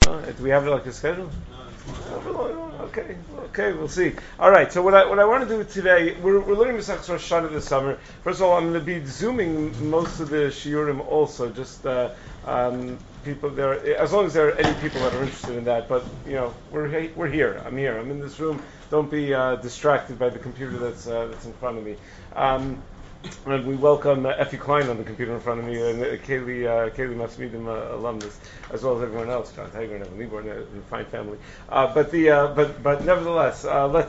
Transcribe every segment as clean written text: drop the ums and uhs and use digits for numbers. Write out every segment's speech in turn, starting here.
Do we have like a schedule? Okay, we'll see. All right. So what I want to do today, we're learning Masechtas Rosh Hashanah this summer. First of all, I'm going to be zooming most of the shiurim also. Just people there, as long as there are any people that are interested in that. But we're here. I'm here. I'm in this room. Don't be distracted by the computer that's in front of me. And we welcome Effie Klein on the computer in front of me, and Kaylee Masmidim alumnus, as well as everyone else, John Tiger and Evan Lieber, and a fine family. But nevertheless,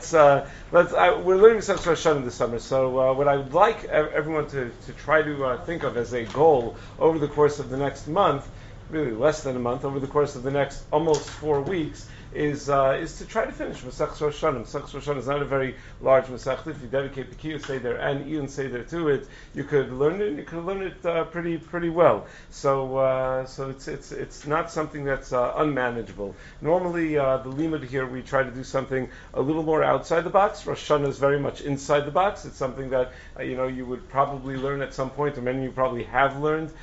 we're learning Masechtas Rosh Hashanah this summer. So what I would like everyone to try to think of as a goal over the course of the next month, really less than a month, over the course of the next almost 4 weeks, is to try to finish Masechtas Rosh Hashanah. Masechtas Rosh Hashanah is not a very large Masechta. If you dedicate the Kiyah Seder and Iyun Seder to it, you could learn it. You could learn it pretty well. So it's not something that's unmanageable. Normally, the limud here we try to do something a little more outside the box. Rosh Hashanah is very much inside the box. It's something that you would probably learn at some point, or many of you probably have learned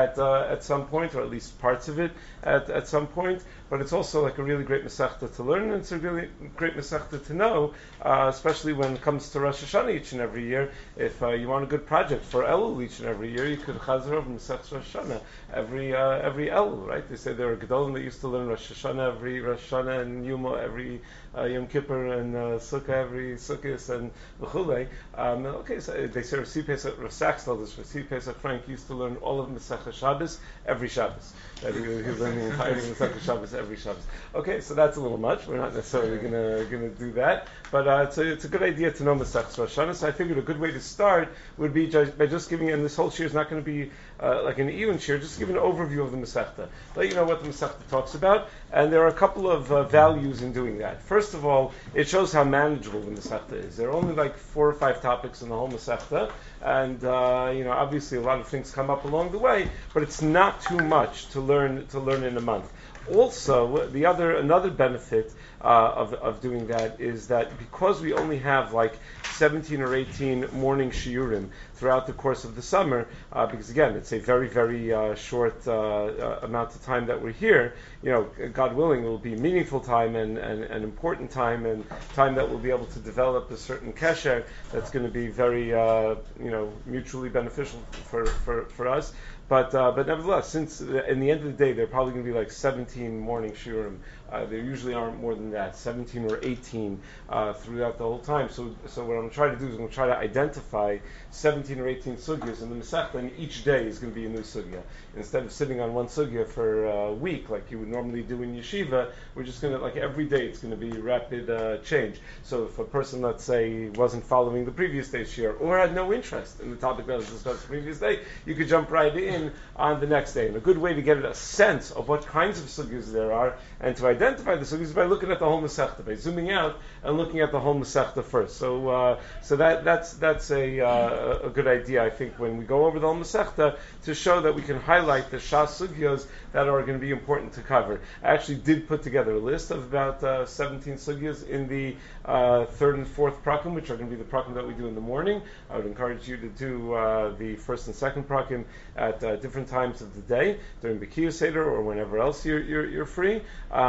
at some point, or at least parts of it at some point. But it's also like a really great Masechta to learn, and it's a really great Masechta to know, especially when it comes to Rosh Hashanah each and every year. If you want a good project for Elul each and every year, you could chazer over Masechtas Rosh Hashanah every Elul, right? They say there are Gedolim that used to learn Rosh Hashanah every Rosh Hashanah, and Yuma every Yom Kippur, and Sukkah every Sukkot, and V'chulei. Okay, so they say Rav Pesach, Rav Sachs told us, Rav Pesach Frank used to learn all of Masechtas Shabbos every Shabbos. That he learned the entirety of Masechtas Shabbos every Shabbos. Okay, so that's a little much. We're not necessarily gonna do that, but it's a good idea to know Masechtas Rosh Hashanah. So I figured a good way to start would be by just giving, and this whole shir is not going to be like an Iyun shir, just give an overview of the Masechta. Let you know what the Masechta talks about, and there are a couple of values in doing that. First of all, it shows how manageable the Masechta is. There are only like 4 or 5 topics in the whole Masechta, and obviously a lot of things come up along the way, but it's not too much to learn in a month. Also, another benefit of doing that is that because we only have like 17 or 18 morning shiurim throughout the course of the summer, because again, it's a very, very short amount of time that we're here, God willing, it will be meaningful time and important time, and time that we'll be able to develop a certain kesher that's going to be very, mutually beneficial for us. But nevertheless, since in the end of the day, there are probably going to be like 17 morning shiurim. There usually aren't more than that, 17 or 18 throughout the whole time. So what I'm going to try to do is I'm going to try to identify 17 or 18 sugyas in the Masechta, and each day is going to be a new sugya. Instead of sitting on one sugya for a week like you would normally do in yeshiva, we're just going to, like every day, it's going to be rapid change. So if a person, let's say, wasn't following the previous day's shir, or had no interest in the topic that was discussed the previous day, you could jump right in on the next day. And a good way to get a sense of what kinds of sugyas there are, and to identify the sugyas, is by looking at the whole Masechta, by zooming out and looking at the whole Masechta first. So that's a good idea, I think, when we go over the whole Masechta, to show that we can highlight the Shas sugyas that are going to be important to cover. I actually did put together a list of about 17 sugyas in the 3rd and 4th prakim, which are going to be the prakim that we do in the morning. I would encourage you to do the 1st and 2nd prakim at different times of the day, during the Kiyah Seder or whenever else you're free.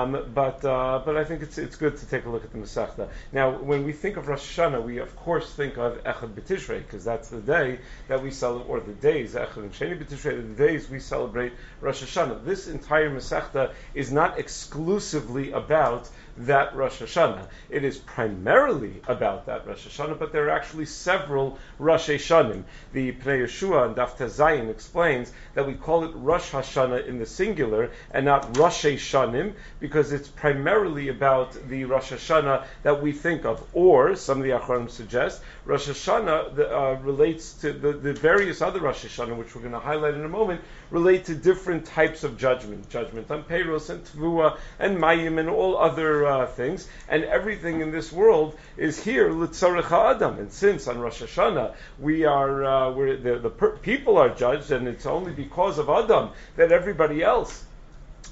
But I think it's good to take a look at the Masechta. Now, when we think of Rosh Hashanah, we of course think of Echad B'Tishrei, because that's the day that we celebrate, or the days, Echad and Sheni B'Tishrei, the days we celebrate Rosh Hashanah. This entire Masechta is not exclusively about that Rosh Hashanah. It is primarily about that Rosh Hashanah, but there are actually several Rosh Hashanim. The Pnei Yeshua and Daf Tezayin explains that we call it Rosh Hashanah in the singular and not Rosh Hashanim, because it's primarily about the Rosh Hashanah that we think of. Or, some of the Achronim suggest, Rosh Hashanah relates to the various other Rosh Hashanah, which we're going to highlight in a moment, relate to different types of judgment on Peiros and Tvua and Mayim and all other things, and everything in this world is here L'tzarech Adam. And since on Rosh Hashanah the people are judged, and it's only because of Adam that everybody else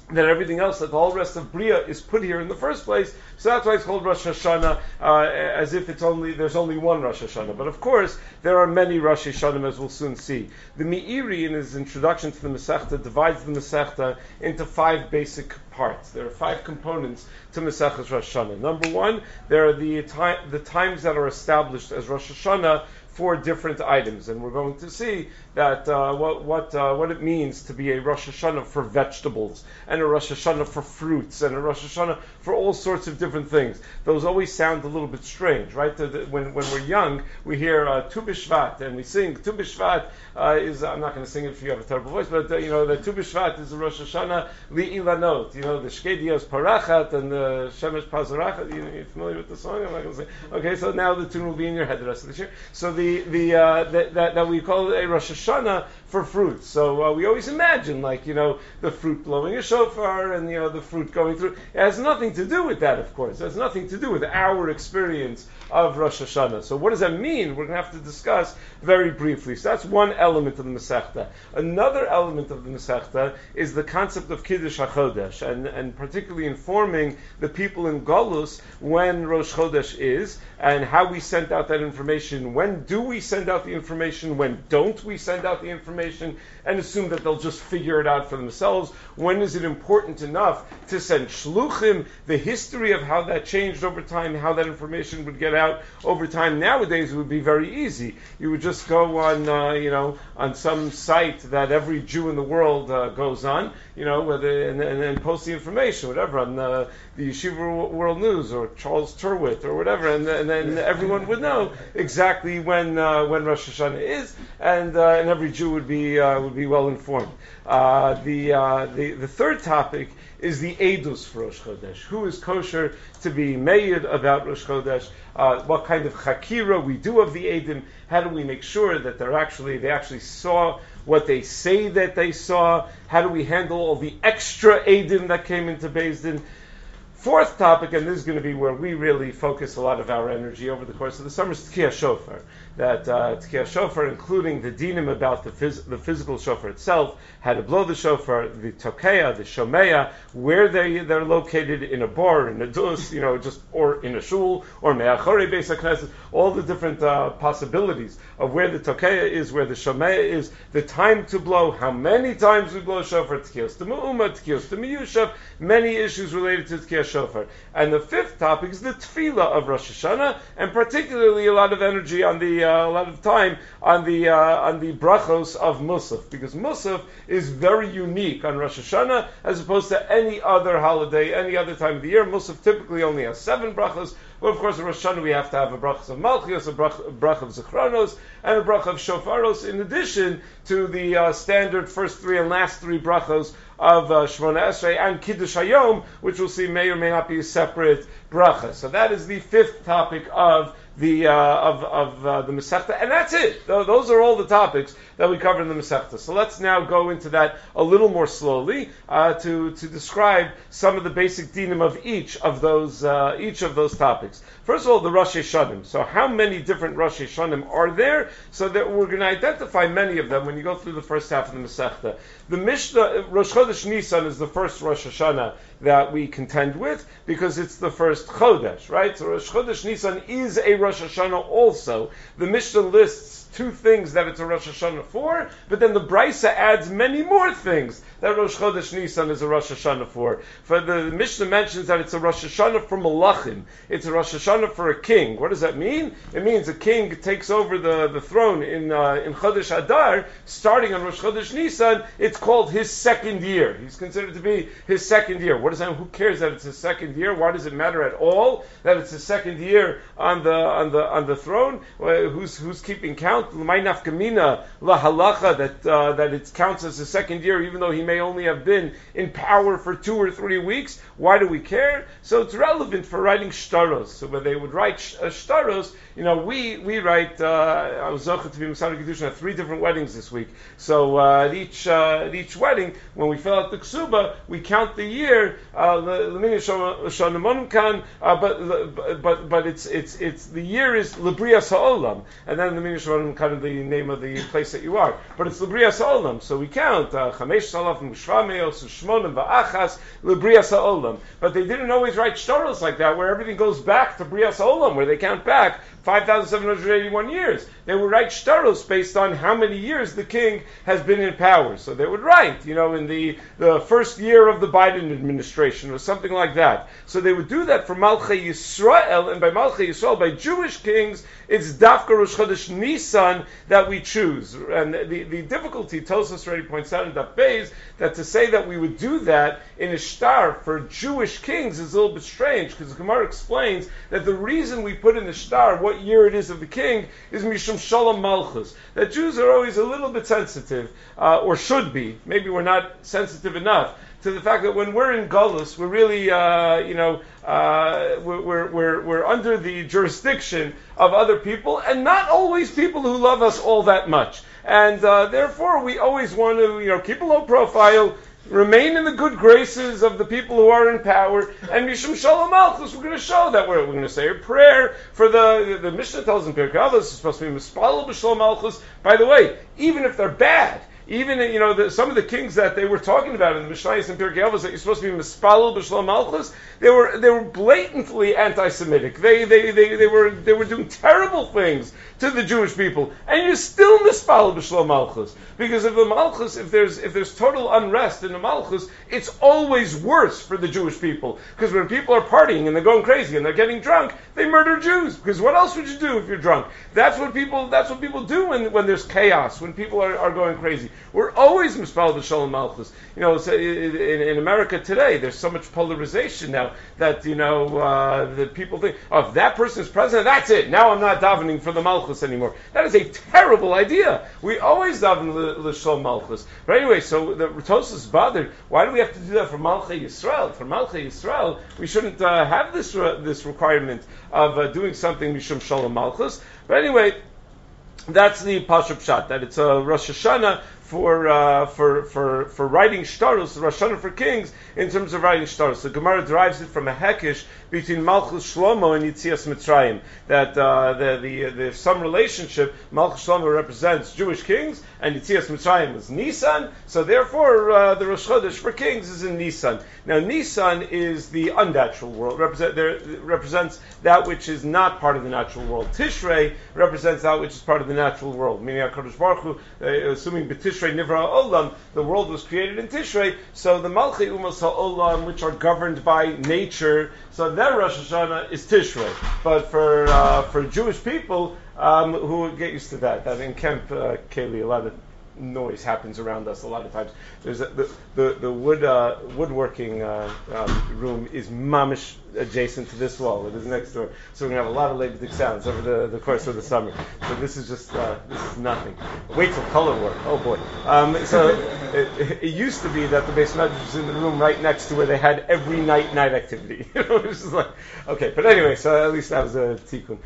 that everything else, that the whole rest of Bria is put here in the first place. So that's why it's called Rosh Hashanah, as if there's only one Rosh Hashanah. But of course, there are many Rosh Hashanah, as we'll soon see. The Meiri, in his introduction to the Masechta, divides the Masechta into 5 basic parts. There are 5 components to Masechtas Rosh Hashanah. Number 1, there are the times that are established as Rosh Hashanah for different items, and we're going to see that what it means to be a Rosh Hashanah for vegetables, and a Rosh Hashanah for fruits, and a Rosh Hashanah for all sorts of different things. Those always sound a little bit strange, right? When we're young, we hear Tu B'Shvat, and we sing Tu B'Shvat is, I'm not going to sing it if you have a terrible voice, but the Tu B'Shvat is a Rosh Hashanah Li'ilanot, the Shkedios Parachat and the Shemesh Pazarachat. You're familiar with the song? I'm not going to sing. Okay, so now the tune will be in your head the rest of the year. So that we call it a Rosh Hashanah for fruits. So we always imagine, the fruit blowing a shofar and, the fruit going through. It has nothing to do with that, of course. It has nothing to do with our experience of Rosh Hashanah. So what does that mean? We're going to have to discuss very briefly. So that's one element of the Masechta. Another element of the Masechta is the concept of Kiddush HaChodesh, and particularly informing the people in Golus when Rosh Chodesh is, and how we sent out that information. When do we send out the information? When don't we send out the information? And assume that they'll just figure it out for themselves. When is it important enough to send shluchim? The history of how that changed over time, how that information would get out over time. Nowadays, it would be very easy. You would just go on some site that every Jew in the world goes on, and post the information, whatever, on the Yeshiva World News or Charles Turwitt or whatever, and then everyone would know exactly when Rosh Hashanah is, and every Jew would be well informed. The third topic is the Eidus for Rosh Chodesh. Who is kosher to be meid about Rosh Chodesh? What kind of chakira we do of the Eidim? How do we make sure that they actually saw what they say that they saw? How do we handle all the extra Eidim that came into Beis Din? Fourth topic, and this is going to be where we really focus a lot of our energy over the course of the summer, is Tkiyah Shofar. That Tkiyah Shofar, including the dinim about the physical shofar itself, how to blow the shofar, the Tokeya, the Shomeya, where they're located in a bar, in a dus, or in a shul, or Me'achorei Beis HaKnesset, all the different possibilities of where the Tokeya is, where the Shomeya is, the time to blow, how many times we blow shofar, Tkiyos to Me'uma, Tkiyos to Meyushav, many issues related to Tkiyah Shofar. And the fifth topic is the Tefillah of Rosh Hashanah, and particularly a lot of energy on the a lot of time on the brachos of Musaf, because Musaf is very unique on Rosh Hashanah as opposed to any other holiday, any other time of the year. Musaf typically only has 7 brachos. Well, of course, in Rosh Hashanah we have to have a brachos of Malchios, a brach of Zechronos, and a brach of Shofaros, in addition to the standard first 3 and last 3 brachos of Shmona Esrei and Kiddush Hayom, which we'll see may or may not be a separate bracha. So that is the fifth topic of the Masechta, and that's it. Those are all the topics that we cover in the Masechta. So let's now go into that a little more slowly to describe some of the basic dinim of each of those topics. First of all, the Rosh Hashanim. So how many different Rosh Hashanim are there? So that we're going to identify many of them when you go through the first half of the Masechta. The Mishnah, Rosh Chodesh Nisan is the first Rosh Hashanah that we contend with because it's the first Chodesh, right? So Rosh Chodesh Nisan is a Rosh Hashanah also. The Mishnah lists 2 things that it's a Rosh Hashanah for, but then the Brisa adds many more things that Rosh Chodesh Nisan is a Rosh Hashanah for. For the Mishnah mentions that it's a Rosh Hashanah for Malachim. It's a Rosh Hashanah for a king. What does that mean? It means a king takes over the throne in Chodesh Adar, starting on Rosh Chodesh Nisan. It's called his second year. He's considered to be his second year. What does that? Who cares that it's his second year? Why does it matter at all that it's his second year on the throne? Who's keeping count? L'may nafkamina la halacha that it counts as his second year, even though he may only have been in power for 2 or 3 weeks. Why do we care? So it's relevant for writing shtaros. So when they would write shtaros, we write. I was zocheh to be Masada Kedushin at 3 different weddings this week. So at each wedding, when we fill out the ksuba, we count the year. But it's the year is Librias Ha'olam, and then the Minyan Shavanim kind of the name of the place that you are. But it's L'Brias Ha'olam, so we count Chamesh Salafim Shvameos Ushmonim Va'achas L'Brias Ha'olam. But they didn't always write shtaros like that, where everything goes back to Brias Ha'olam, where they count back 5,781 years. They would write shtaros based on how many years the king has been in power. So they would write, in the first year of the Biden administration or something like that. So they would do that for Malchei Yisrael, and by Malchei Yisrael, by Jewish kings, it's Dafka Rosh Chodesh Nisan that we choose. And the difficulty, Tosfos already points out in Daf Beis, that to say that we would do that in a shtar for Jewish kings is a little bit strange, because the Gemara explains that the reason we put in the shtar what year it is of the king is Mishum Shalom Malchus. That Jews are always a little bit sensitive, or should be. Maybe we're not sensitive enough to the fact that when we're in Galus, we're really, we're under the jurisdiction of other people, and not always people who love us all that much. And therefore, we always want to, keep a low profile, remain in the good graces of the people who are in power, and Mishum Shalom Malchus, we're going to show that we're going to say a prayer for the Mishnah tells in Pirkei Avos, it's supposed to be Mispalel B'Shalom Malchus. By the way, even if they're bad, even some of the kings that they were talking about in the Mishnayos and Pirkei Avos that you're supposed to be Mispalel B'Shalom Malchus, they were blatantly anti-Semitic. They were doing terrible things to the Jewish people, and you're still Mispalel B'Shalom Malchus, because if there's total unrest in the Malchus, it's always worse for the Jewish people, because when people are partying and they're going crazy and they're getting drunk, they murder Jews. Because what else would you do if you're drunk? That's what people do when there's chaos, when people are going crazy. We're always Mispalel B'Shalom Malchus. In America today, there's so much polarization now that the people think, if that person is president, that's it. Now I'm not davening for the Malchus anymore. That is a terrible idea. We always daven l'Shalom Malchus. But anyway, so the Tosfos is bothered. Why do we have to do that for Malchei Yisrael? For Malchei Yisrael, we shouldn't have this requirement of doing something Mishum Shalom Malchus. But anyway, that's the Pashup Pshat, that it's a Rosh Hashanah for writing shtaros, Rosh Hashanah for kings, in terms of writing shtaros. The Gemara derives it from a hekesh between Malchus Shlomo and Yitzias Mitzrayim, that there's some relationship. Malchus Shlomo represents Jewish kings, and Yitzias Mitzrayim is Nisan, so therefore the Rosh Chodesh for kings is in Nisan. Now Nisan is the unnatural world, represents that which is not part of the natural world. Tishrei represents that which is part of the natural world, meaning HaKadosh Baruch Hu, assuming B'Tishrei Nivra Olam, the world was created in Tishrei, so the Malchei Umas HaOlam, which are governed by nature, so their Rosh Hashanah is Tishrei. But for Jewish people who get used to that in Camp Keli, a lot of noise happens around us a lot of times. There's the woodworking room is mamish adjacent to this wall. It is next door. So we're going to have a lot of Leibniz sounds over the course of the summer. So this is just this is nothing. Wait till color work. Oh boy. So it used to be that the Beis Medrash was in the room right next to where they had every night activity. It was just like, okay. But anyway, so at least that was a tikkun.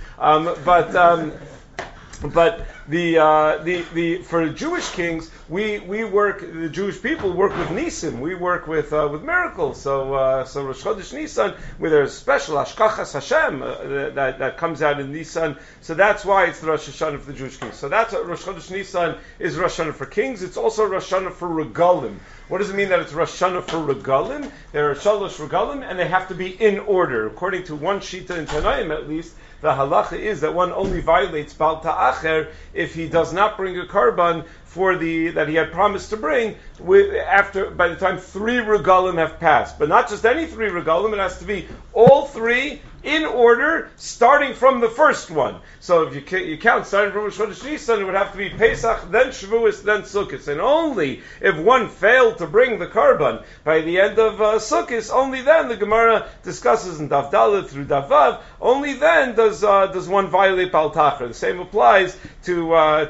But the for Jewish kings, we work. The Jewish people work with Nisim. We work with miracles. So Rosh Chodesh Nisan, where there's special Hashkachas Hashem that comes out in Nisan. So that's why it's the Rosh Hashanah for the Jewish kings. So that's what Rosh Chodesh Nisan is Rosh Hashanah for kings. It's also Rosh Hashanah for Regalim. What does it mean that it's Rosh Hashanah for Regalim? There are Shalosh Regalim, and they have to be in order. According to one Shita in Tanaim, at least, the halacha is that one only violates Bal Ta'acher if he does not bring a karban that he had promised to bring by the time 3 regalim have passed. But not just any 3 regalim, it has to be all 3 in order, starting from the first one. So if you count starting from Rosh Chodesh Nisan, it would have to be Pesach, then Shavuos, then Sukkot. And only if one failed to bring the karban by the end of Sukkot, only then the Gemara discusses in Daf Dalet through Daf Vav, only then does one violate Bal Ta'acher. The same applies to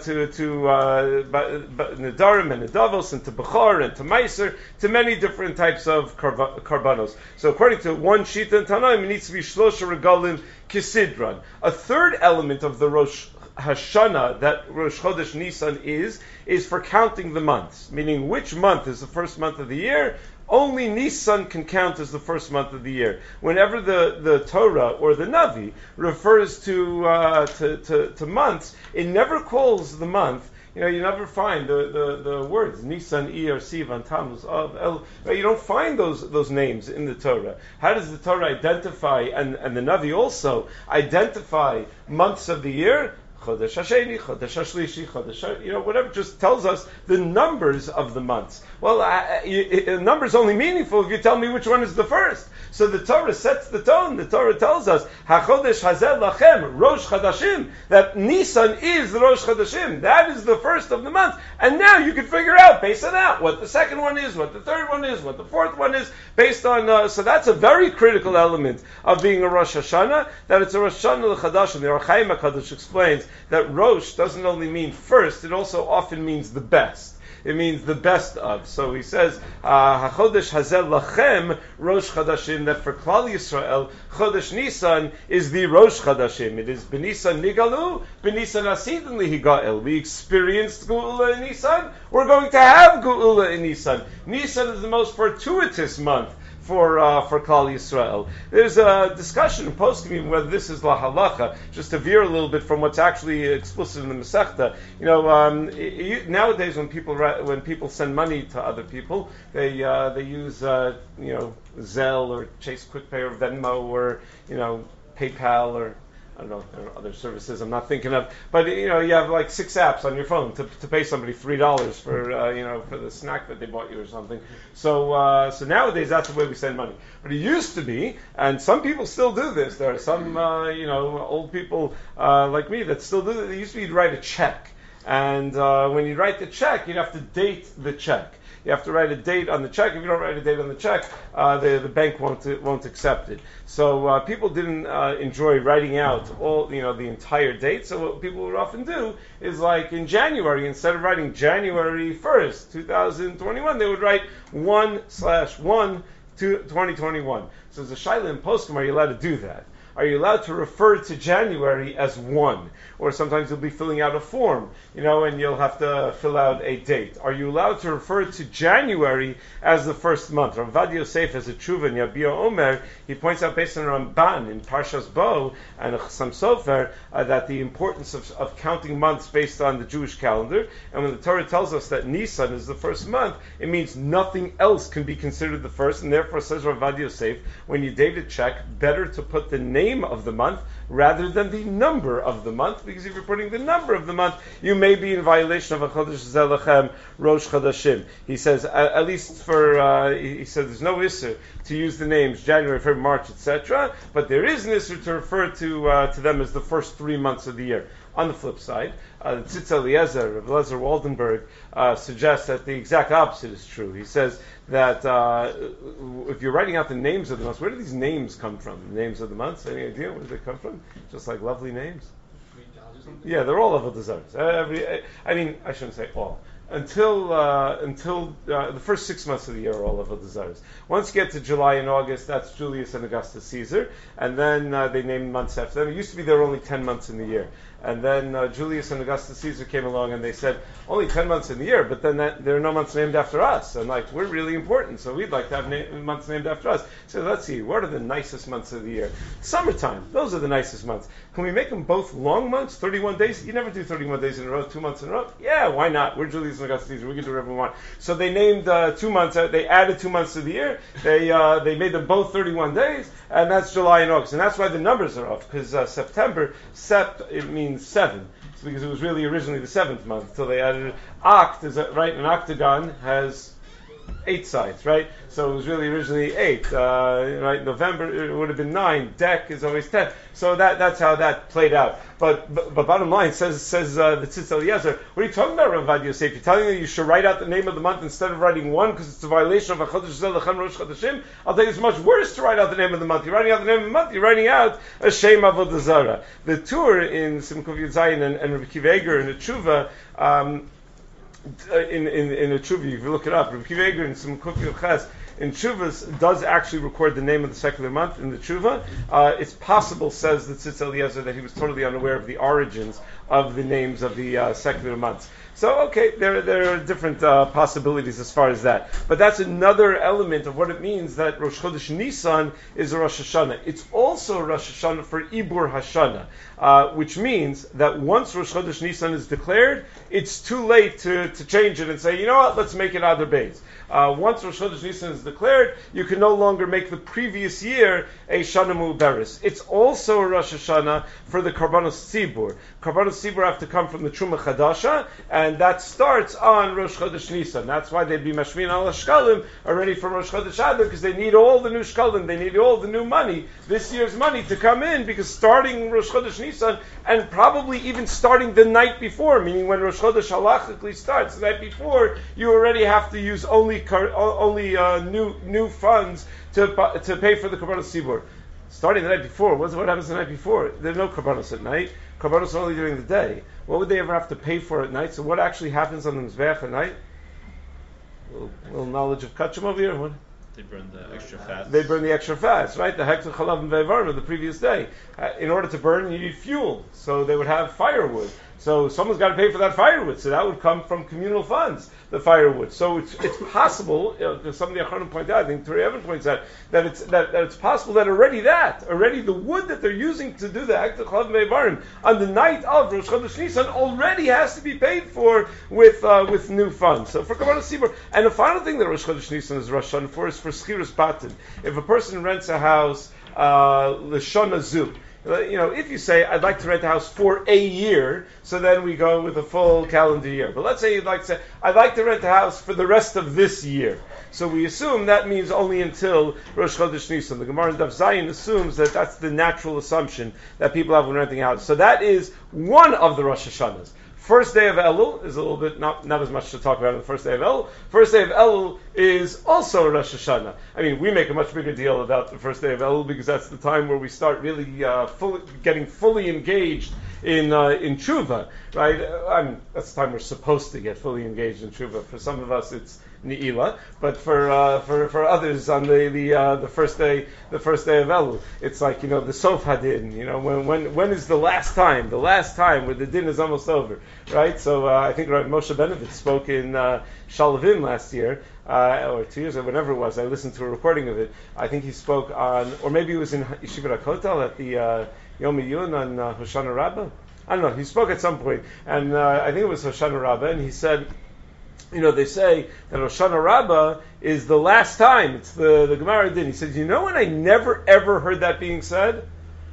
Nedarim and Nedavos and to Bechor and to Meiser, to many different types of karbanos. So according to one Shita in Tanaim, it needs to be Shlosha Regalim Kisidran. A third element of the Rosh Hashanah that Rosh Chodesh Nisan is for counting the months, meaning which month is the first month of the year. only Nisan can count as the first month of the year. Whenever the Torah or the Navi refers to months, it never calls the month. You never find the words Nisan, Iyar, Sivan, Tammuz, Av, El. You don't find those names in the Torah. How does the Torah identify, and the Navi also identify months of the year? Chodesh Hasheni, Chodesh Hashlishi, Chodesh, whatever, just tells us the numbers of the months. Well, numbers only meaningful if you tell me which one is the first. So the Torah sets the tone. The Torah tells us, HaChodesh Hazel Lachem, Rosh Chadashim, that Nisan is the Rosh Chadashim. That is the first of the months. And now you can figure out, based on that, what the second one is, what the third one is, what the fourth one is, based on, so that's a very critical element of being a Rosh Hashanah, that it's a Rosh Hashanah L'Chadashim. The Ohr HaChaim HaKadosh explains that Rosh doesn't only mean first, it also often means the best. It means the best of. So he says, HaChodesh Hazel Lachem Rosh Chadashim, that for Klal Yisrael, Chodesh Nisan is the Rosh Chadashim. It is B'Nisan Nigalu, B'Nisan Asidin Lihigael. We experienced Geula in Nisan, we're going to have Geula in Nisan. Nisan is the most fortuitous month for Klal Yisrael. There's a discussion in poskim whether this is la halacha, just to veer a little bit from what's actually explicit in the Masechta. Nowadays when people send money to other people, they use Zelle or Chase QuickPay or Venmo or PayPal or I don't know, there are other services I'm not thinking of, but you have like 6 apps on your phone to pay somebody $3 for the snack that they bought you or something. So nowadays that's the way we send money. But it used to be, and some people still do this. There are some old people like me that still do this. It used to be you'd write a check, and when you write the check, you'd have to date the check. You have to write a date on the check. If you don't write a date on the check, the bank won't accept it. So people didn't enjoy writing out all the entire date. So what people would often do is, like in January, instead of writing January 1st, 2021, they would write 1/1 2021. So as a shaila in poskim, are you allowed to do that? Are you allowed to refer to January as 1? Or sometimes you'll be filling out a form, and you'll have to fill out a date. Are you allowed to refer to January as the first month? Rav Ovadia Yosef has a tshuva in Yabia Omer. He points out based on Ramban in Parshas Bo and Chassam Sofer that the importance of counting months based on the Jewish calendar. And when the Torah tells us that Nisan is the first month, it means nothing else can be considered the first. And therefore, says Rav Ovadia Yosef, when you date a check, better to put the name of the month rather than the number of the month, because if you're putting the number of the month, you may be in violation of a Chodesh Zelachem Rosh Chodashim. He says, at least he said there's no issur to use the names January, February, March, etc., but there is an issur to refer to them as the first 3 months of the year. On the flip side, the Tzitz Eliezer, Rav Eliezer Waldenberg, suggests that the exact opposite is true. He says that if you're writing out the names of the months, where do these names come from? The names of the months? Any idea where do they come from? Just like lovely names? Yeah, they're all Avodah Zarah. I shouldn't say all. Until the first 6 months of the year are all Avodah Zarah. Once you get to July and August, that's Julius and Augustus Caesar, and then they named months after them. It used to be there were only 10 months in the year. And then Julius and Augustus Caesar came along and they said, only 10 months in the year, but then there are no months named after us. And we're really important, so we'd like to have months named after us. So let's see, what are the nicest months of the year? Summertime, those are the nicest months. Can we make them both long months, 31 days? You never do 31 days in a row, 2 months in a row? Yeah, why not? We're Julius and Augustus Caesar, we can do whatever we want. So they named 2 months, they added 2 months to the year, they made them both 31 days, and that's July and August. And that's why the numbers are off, because September, it means 7. It's because it was really originally the 7th month until they added it. Oct is right. An octagon has 8 sides, right? So it was really originally 8. Right? November it would have been 9. Dec is always 10. So that's how that played out. But bottom line says the Tzitz Eliezer, what are you talking about, Rav Ovadia Yosef? You're telling me you should write out the name of the month instead of writing 1 because it's a violation of a Chodesh Zelachem Rosh Chodashim? I'll tell you, it's much worse to write out the name of the month. You're writing out the name of the month. You're writing out a Shem Avodah Zarah. The tour in Simkov Yud Zayin and Rabbi Akiva Eiger in the Tshuva. In a tshuva, if you look it up, Rabbi Akiva Eiger in Simkov Yud Ches, in Tshuvas does actually record the name of the secular month in the Tshuva. It's possible, says the Tzitz Eliezer, that he was totally unaware of the origins of the names of the secular months. So, okay, there are different possibilities as far as that. But that's another element of what it means that Rosh Chodesh Nisan is a Rosh Hashanah. It's also a Rosh Hashanah for Ibur Hashanah, which means that once Rosh Chodesh Nisan is declared, it's too late to change it and say, you know what, let's make it Adar Beis. Once Rosh Chodesh Nisan is declared, you can no longer make the previous year a Shana Mu'beres. It's also a Rosh Hashanah for the Karbanos Tzibur. Karbanos Tzibur have to come from the Truma Chadasha, and that starts on Rosh Chodesh Nisan. That's why they'd be Mashmin al Shkalim already from Rosh Chodesh Adar, because they need all the new Shkalim, they need all the new money, this year's money, to come in, because starting Rosh Chodesh Nisan, and probably even starting the night before, meaning when Rosh Chodesh halachically starts, the night before, you already have to use only new funds to pay for the Karbanos Tzibur. Starting the night before, what happens the night before? There's no Karbanos at night. Karbanos are only during the day. What would they ever have to pay for at night? So what actually happens on the Mizbeach at night? A little knowledge of Kachim over here. What? They burn the extra fats. They burn the extra fats, right? The hektar chalav and ve'evarim of the previous day. In order to burn, you need fuel. So they would have firewood. So someone's got to pay for that firewood. So that would come from communal funds, the firewood. So it's possible, some of the Acharonim point out, I think Turi Evan points out, that it's possible that already the wood that they're using to do the hektar chalav and ve'evarim on the night of Rosh Chodesh Nisan already has to be paid for with new funds. So for Karbanos Tzibur. And the final thing that Rosh Chodesh Nisan is Rosh Hashanah for is for Schiras Batin. If a person rents a house, L'Shana Zu, if you say, I'd like to rent a house for a year, so then we go with a full calendar year. But let's say you'd like to say, I'd like to rent a house for the rest of this year. So we assume that means only until Rosh Chodesh Nisan. The Gemara in Daf Zayin assumes that that's the natural assumption that people have when renting a house. So that is one of the Rosh Hashanahs. First day of Elul is a little bit, not as much to talk about on the first day of Elul. First day of Elul is also Rosh Hashanah. I mean, we make a much bigger deal about the first day of Elul because that's the time where we start really getting fully engaged in tshuva, right? That's the time we're supposed to get fully engaged in tshuva. For some of us, it's Ni'ila, but for others on the first day of Elul, it's like the Sof Hadin. When is the last time where the din is almost over, right? So I think Rav Moshe Benevitz spoke in Shalavim last year, or 2 years, or whenever it was. I listened to a recording of it. I think he spoke on, or maybe it was in Yeshivat HaKotel at the Yom Yun on Hoshana Rabbah. I don't know. He spoke at some point, and I think it was Hoshana Rabbah, and he said, they say that Hoshana Rabbah is the last time. It's the Gemara din. He said, when I never ever heard that being said?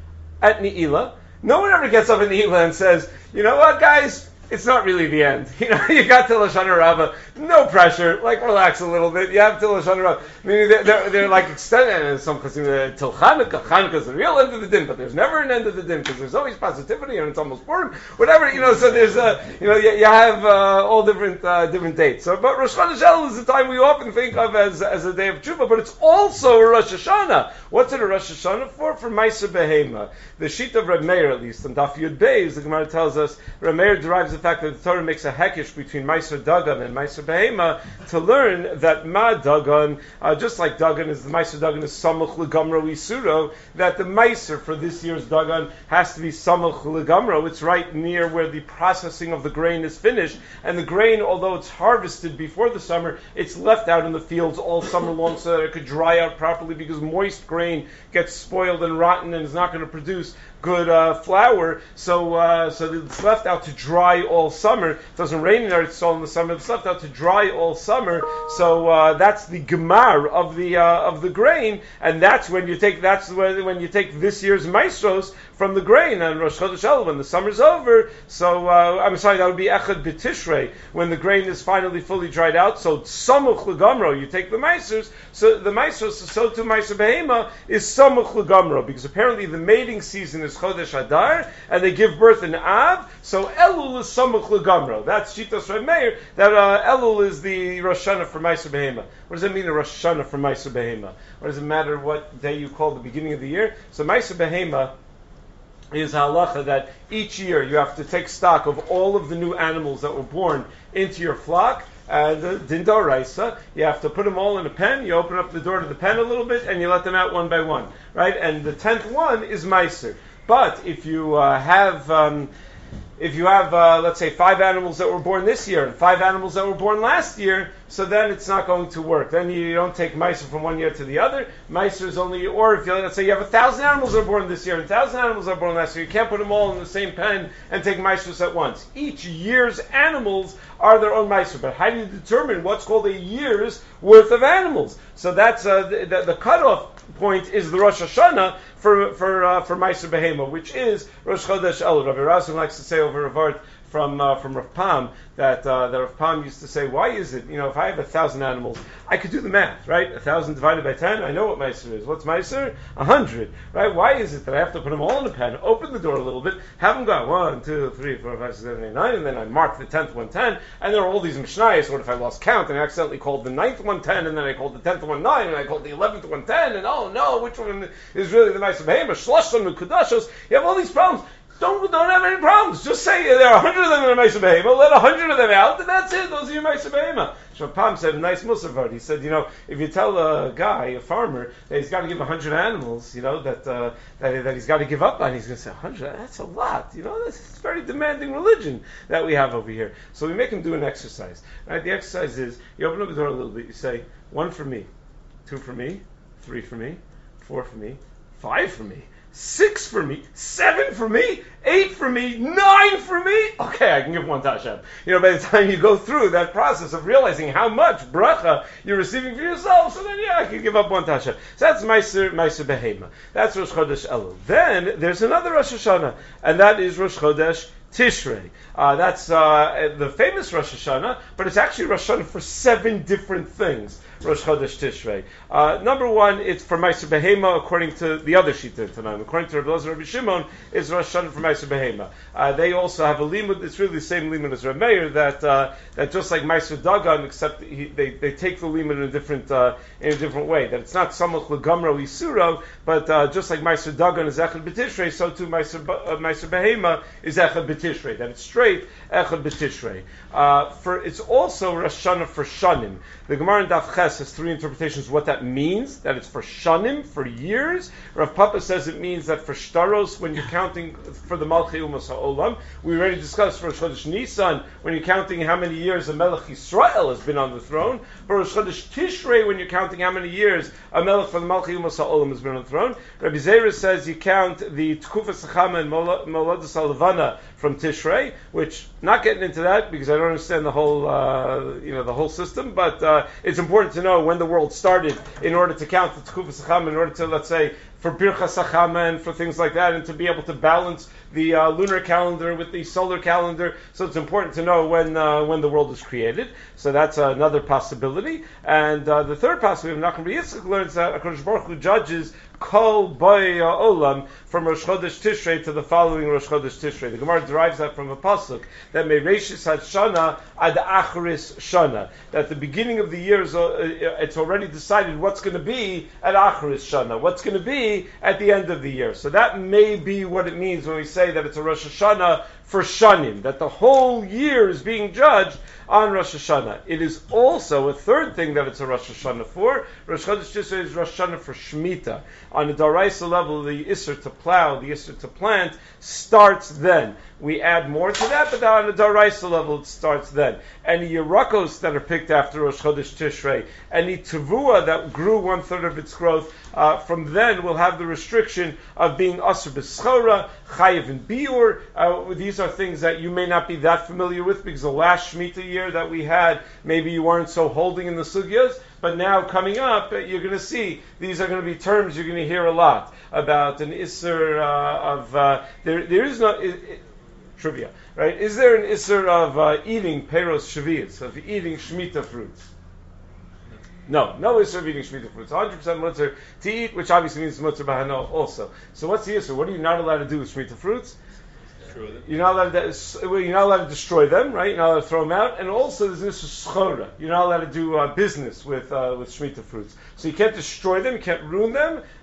At Ni'ila. No one ever gets up at Ni'ila and says, you know what, guys? It's not really the end. You got till Hoshana Rabbah, no pressure, relax a little bit. You have till Hoshana Rabbah. I mean, they're like extended, and some till Chanukah. Chanukah is the real end of the din, but there's never an end of the din because there's always positivity and it's almost Purim, whatever. So there's you have all different dates. So, but Rosh Chodesh Elul is the time we often think of as a day of tshuva, but it's also a Rosh Hashanah. What's it a Rosh Hashanah for? For Ma'aser Behema. The sheet of Reb Meir, at least, on Daf Yud Beis, the Gemara tells us Reb Meir derives the fact that the Torah makes a hekesh between Ma'aser Dagan and Ma'aser Behema to learn that Ma Dagan, just like Dagan is the Ma'aser Dagan is Samuch Legamro Isuro, that the Ma'aser for this year's Dagan has to be Samuch Legamro. It's right near where the processing of the grain is finished, and the grain, although it's harvested before the summer, it's left out in the fields all summer long so that it could dry out properly, because moist grain gets spoiled and rotten and is not going to produce good flour, so it's left out to dry all summer. It doesn't rain in Eretz Yisrael in the summer. It's left out to dry all summer. So that's the gemar of the grain, and that's when you take this year's maestros from the grain on Rosh Chodesh Elul when the summer's over. So I'm sorry, that would be Echad B'Tishrei when the grain is finally fully dried out. So Samuch Legamro, you take the maestros. So the maestros, so too Ma'aser Behema is Samuch Legamro, because apparently the mating season is Chodesh Adar, and they give birth in Av, so Elul is Samuch Legamro. That's Shitas Reb Meir, that Elul is the Rosh Hashanah for Ma'aser Behema. What does it mean, a Rosh Hashanah for Ma'aser Behema? What does it matter what day you call the beginning of the year? So Ma'aser Behema is halacha that each year you have to take stock of all of the new animals that were born into your flock, And din d'oraisa, you have to put them all in a pen. You open up the door to the pen a little bit, and you let them out one by one, right? And the 10th one is meiser. But if you have, let's say, 5 animals that were born this year and 5 animals that were born last year, so then it's not going to work. Then you don't take meiser from one year to the other. Meiser is only, or if let's say you have 1,000 animals that were born this year and 1,000 animals that were born last year, you can't put them all in the same pen and take meisers at once. Each year's animals are their own meiser. But how do you determine what's called a year's worth of animals? So that's the cutoff point is the Rosh Hashanah for Meiser Behema, which is Rosh Chodesh Elul. Rabbi Rasim likes to say over Ravart from Rav Pam that Rav Pam used to say, why is it, if I have 1,000 animals, I could do the math, right? 1,000 divided by 10, I know what Meiser is. What's Meiser? 100, right? Why is it that I have to put them all in a pen, open the door a little bit, have them go 1, 2, 3, 4, 5, 6, 7, 8, 9, and then I mark the 10th one 10, and there are all these Mishnayos. What if I lost count and I accidentally called the 9th one 10, and then I called the 10th one 9, and I called the 11th one 10, and oh no, which one is really the Meiser Behema? Shloshon Mekudashos. You have all these problems. Don't have any problems. Just say there are 100 of them in a Meiser Behema, let 100 of them out, and that's it. Those are your Meiser Behema. Shrav Pam said a nice musar. He said, if you tell a guy, a farmer, that he's got to give 100 animals, that he's got to give up on, he's going to say 100. That's a lot. That's a very demanding religion that we have over here. So we make him do an exercise. Right? The exercise is you open up the door a little bit. You say 1 for me, 2 for me, 3 for me, 4 for me, 5 for me. 6 for me, 7 for me, 8 for me, 9 for me. Okay, I can give 1 to Hashem. By the time you go through that process of realizing how much bracha you're receiving for yourself, so then I can give up 1 to Hashem. So that's Meiser Behema. That's Rosh Chodesh Elul. Then there's another Rosh Hashanah, and that is Rosh Chodesh Tishrei. That's the famous Rosh Hashanah, but it's actually Rosh Hashanah for 7 different things. Rosh Chodesh Tishrei. Number 1, it's for Meiser Behema according to the other Shita tonight. According to Rabbi Elazar Rabbi Shimon, it's Rosh Hashanah for Meiser Behema. They also have a limud. It's really the same limud as Rabbi Meir. That just like Meiser Dagan, except they take the limud in a different way. That it's not Samuch Legamro Isuro, but just like Meiser Dagan is Echad B'Tishrei, so too Meiser Behema is Echad B'Tishrei. That it's straight Echad B'Tishrei. It's also Rosh Hashanah for Shanim. The Gemara in Daf Ches has 3 interpretations of what that means, that it's for Shanim, for years. Rav Papa says it means that for Shtaros, when you're counting for the Malchei Umas HaOlam, we already discussed for Rosh Chodesh Nisan, when you're counting how many years a Melech Yisrael has been on the throne. For Rosh Chodesh Tishrei, when you're counting how many years a Melech for the Malchei Umas HaOlam has been on the throne. Rabbi Zera says you count the Tkufas Chachama and Moladas HaLevana from Tishrei, which, not getting into that, because I don't understand the whole system, but it's important to know when the world started in order to count the Tkufas Chachama, in order to, let's say, for Birchas Chachama and for things like that, and to be able to balance the lunar calendar with the solar calendar. So it's important to know when the world was created. So that's another possibility. And the third possibility, Nachum Bar Yitzchak learns that HaKadosh Baruch Hu judges Kol Boi Olam from Rosh Chodesh Tishrei to the following Rosh Chodesh Tishrei. The Gemara derives that from a pasuk that Mereishis Hashana ad Acharis Shana. That the beginning of the year it's already decided what's going to be at Acharis Shana, what's going to be at the end of the year. So that may be what it means when we say that it's a Rosh Hashanah for Shanim, that the whole year is being judged on Rosh Hashanah. It is also a third thing that it's a Rosh Hashanah for. Rosh Chodesh Tishrei is Rosh Hashanah for Shemitah. On a Daraisa level, the Isser to plow, the Isser to plant, starts then. We add more to that, but on a Daraisa level, it starts then. Any Yerakos that are picked after Rosh Chodesh Tishrei, any Tavua that grew 1/3 of its growth, from then will have the restriction of being Asr B'Schora, Chayiv and Biur. These are things that you may not be that familiar with, because the last Shemitah year that we had, maybe you weren't so holding in the sugyas, but now coming up, you're going to see, these are going to be terms you're going to hear a lot about an Isser there is no... trivia, right? Is there an Isser of eating Peros Shavias, of eating Shemitah fruits? No Isser of eating Shemitah fruits. 100% Mutzer to eat, which obviously means Mutzer Bahano also. So what's the Isser? What are you not allowed to do with Shemitah fruits? You're not allowed to destroy them, right? You're not allowed to throw them out, and also there's this schora. You're not allowed to do business with Shemitah fruits. So you can't destroy them, you can't ruin them,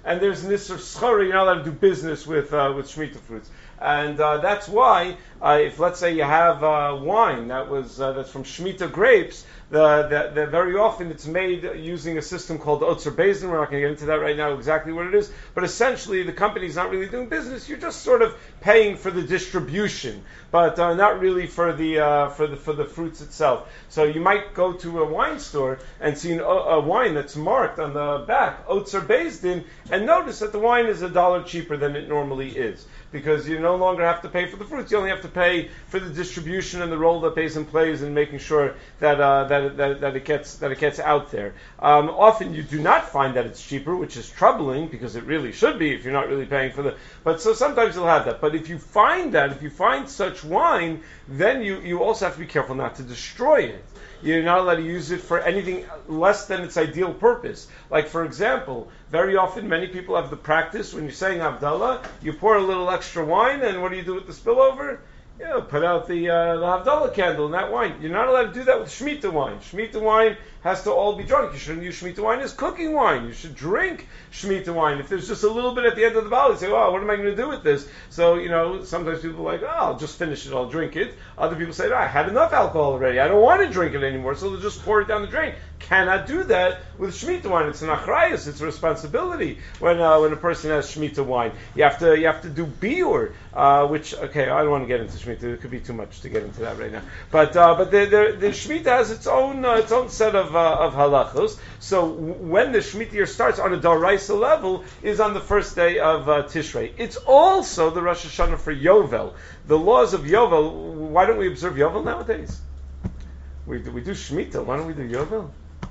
and there's an Isser Schora, you're not allowed to do business with Shemitah fruits. And that's why, if let's say you have wine that's from Shemitah grapes, that very often it's made using a system called Otzer Bezdin. We're not going to get into that right now exactly what it is, but essentially the company's not really doing business. You're just sort of paying for the distribution, but not really for the fruits itself. So you might go to a wine store and see a wine that's marked on the back Otzer Bezdin, and notice that the wine is $1 cheaper than it normally is, because you no longer have to pay for the fruits. You only have to pay for the distribution and the role that Bezdin plays in making sure that it gets out there. Often you do not find that it's cheaper, which is troubling because it really should be if you're not really paying for the. But so sometimes you'll have that. But if you find such wine, then you also have to be careful not to destroy it. You're not allowed to use it for anything less than its ideal purpose. Like, for example, very often many people have the practice, when you're saying Havdalah, you pour a little extra wine, and what do you do with the spillover? Put out the Havdalah candle in that wine. You're not allowed to do that with Shemitah wine. Shemitah wine has to all be drunk. You shouldn't use Shemitah wine as cooking wine. You should drink Shemitah wine. If there's just a little bit at the end of the bottle, you say, well, what am I going to do with this? So, sometimes people are like, I'll just finish it, I'll drink it. Other people say, I had enough alcohol already. I don't want to drink it anymore, so they'll just pour it down the drain. Cannot do that with Shemitah wine. It's an achrayus. It's a responsibility when a person has Shemitah wine. You have to do biur, which, okay, I don't want to get into Shemitah. It could be too much to get into that right now. But the Shemitah has its own set of halachos. So when the Shemitah year starts on a Daraisa level is on the first day of Tishrei. It's also the Rosh Hashanah for Yovel. The laws of Yovel. Why don't we observe Yovel nowadays? We do Shemitah. Why don't we do Yovel?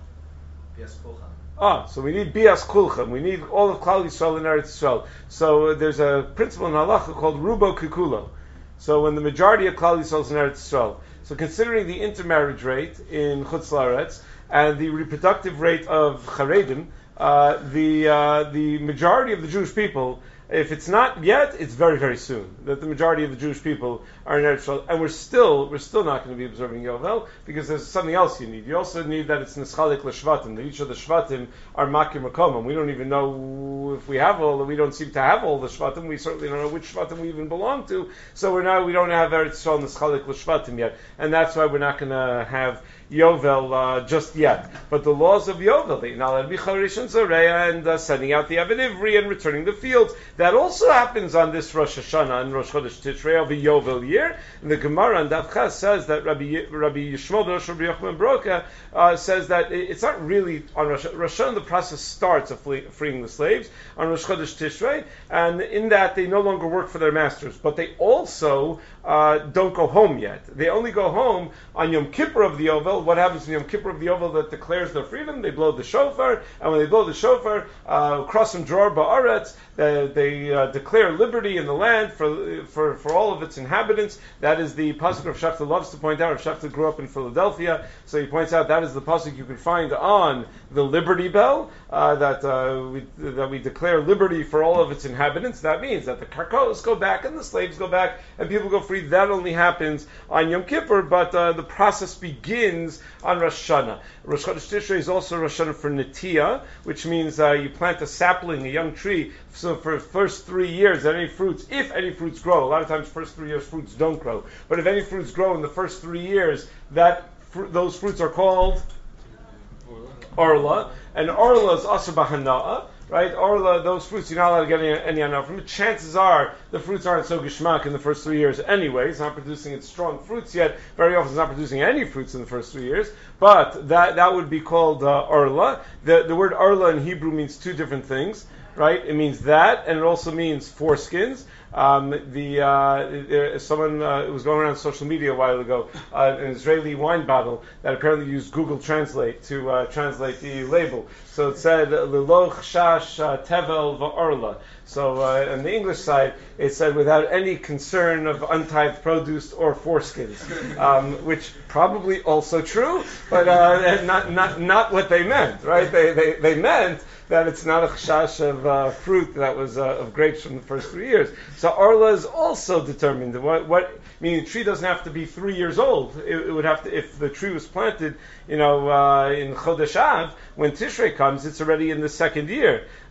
So we need Bias Kulchem. We need all of Klal Yisrael and Eretz Yisrael. So there's a principle in Halacha called Rubo Kikulo. So when the majority of Klal Yisrael is in Eretz Yisrael. So considering the intermarriage rate in Chutz La'aretz and the reproductive rate of Charedim, the majority of the Jewish people, if it's not yet, it's very, very soon that the majority of the Jewish people are in Eretz Yisrael, and we're still not going to be observing Yovel because there's something else you need. You also need that it's Nischalik l'Shvatim, that each of the Shvatim are Makim Makomim. We don't even know if we don't seem to have all the Shvatim. We certainly don't know which Shvatim we even belong to. So we don't have Eretz Yisrael Nischalik l'Shvatim yet, and that's why we're not going to have Yovel just yet. But the laws of Yovel, and sending out the Even Ivri and returning the fields, that also happens on this Rosh Hashanah and Rosh Chodesh Tishrei of a Yovel year. And the Gemara on Daf Ches says that Rabbi Yishmael ben Rabbi Yochanan Broka says that it's not really on Rosh Hashanah. The process starts of freeing the slaves on Rosh Chodesh Tishrei, and in that they no longer work for their masters, but they also don't go home yet. They only go home on Yom Kippur of the Yovel. What happens in Yom Kippur of the Yovel that declares their freedom? They blow the shofar, and when they blow the shofar, Krosim Dror Ba'aretz, they declare liberty in the land for all of its inhabitants. That is the pasuk Rav Shafta loves to point out. Rav Shafta grew up in Philadelphia, so he points out that is the pasuk you can find on the Liberty Bell, that we declare liberty for all of its inhabitants. That means that the karkos go back and the slaves go back and people go free. That only happens on Yom Kippur, but the process begins on Rosh Hashanah. Rosh Chodesh Tishrei is also Rosh Hashanah for Netiyah, which means you plant a sapling, a young tree. So for the first 3 years, if any fruits grow, a lot of times first 3 years fruits don't grow, but if any fruits grow in the first 3 years, those fruits are called Orla, and Orla is Asr B'Hana'ah, right? Orla, those fruits, you're not allowed to get any Hana'ah from it. Chances are the fruits aren't so gishmak in the first 3 years anyway. It's not producing its strong fruits yet. Very often it's not producing any fruits in the first 3 years, but that would be called Orla. The word Orla in Hebrew means two different things. Right, it means that, and it also means foreskins. Someone was going around social media a while ago, an Israeli wine bottle that apparently used Google Translate to translate the label. So it said Liloch Shash Tevel Va'orla. So on the English side, it said without any concern of untithed produce or foreskins, which probably also true, but not what they meant. Right? They meant that it's not a chashash of fruit that was of grapes from the first 3 years. So Orla is also determined. Meaning the tree doesn't have to be 3 years old. It would have to, if the tree was planted, in Chodesh Av, when Tishrei comes, it's already in the second year.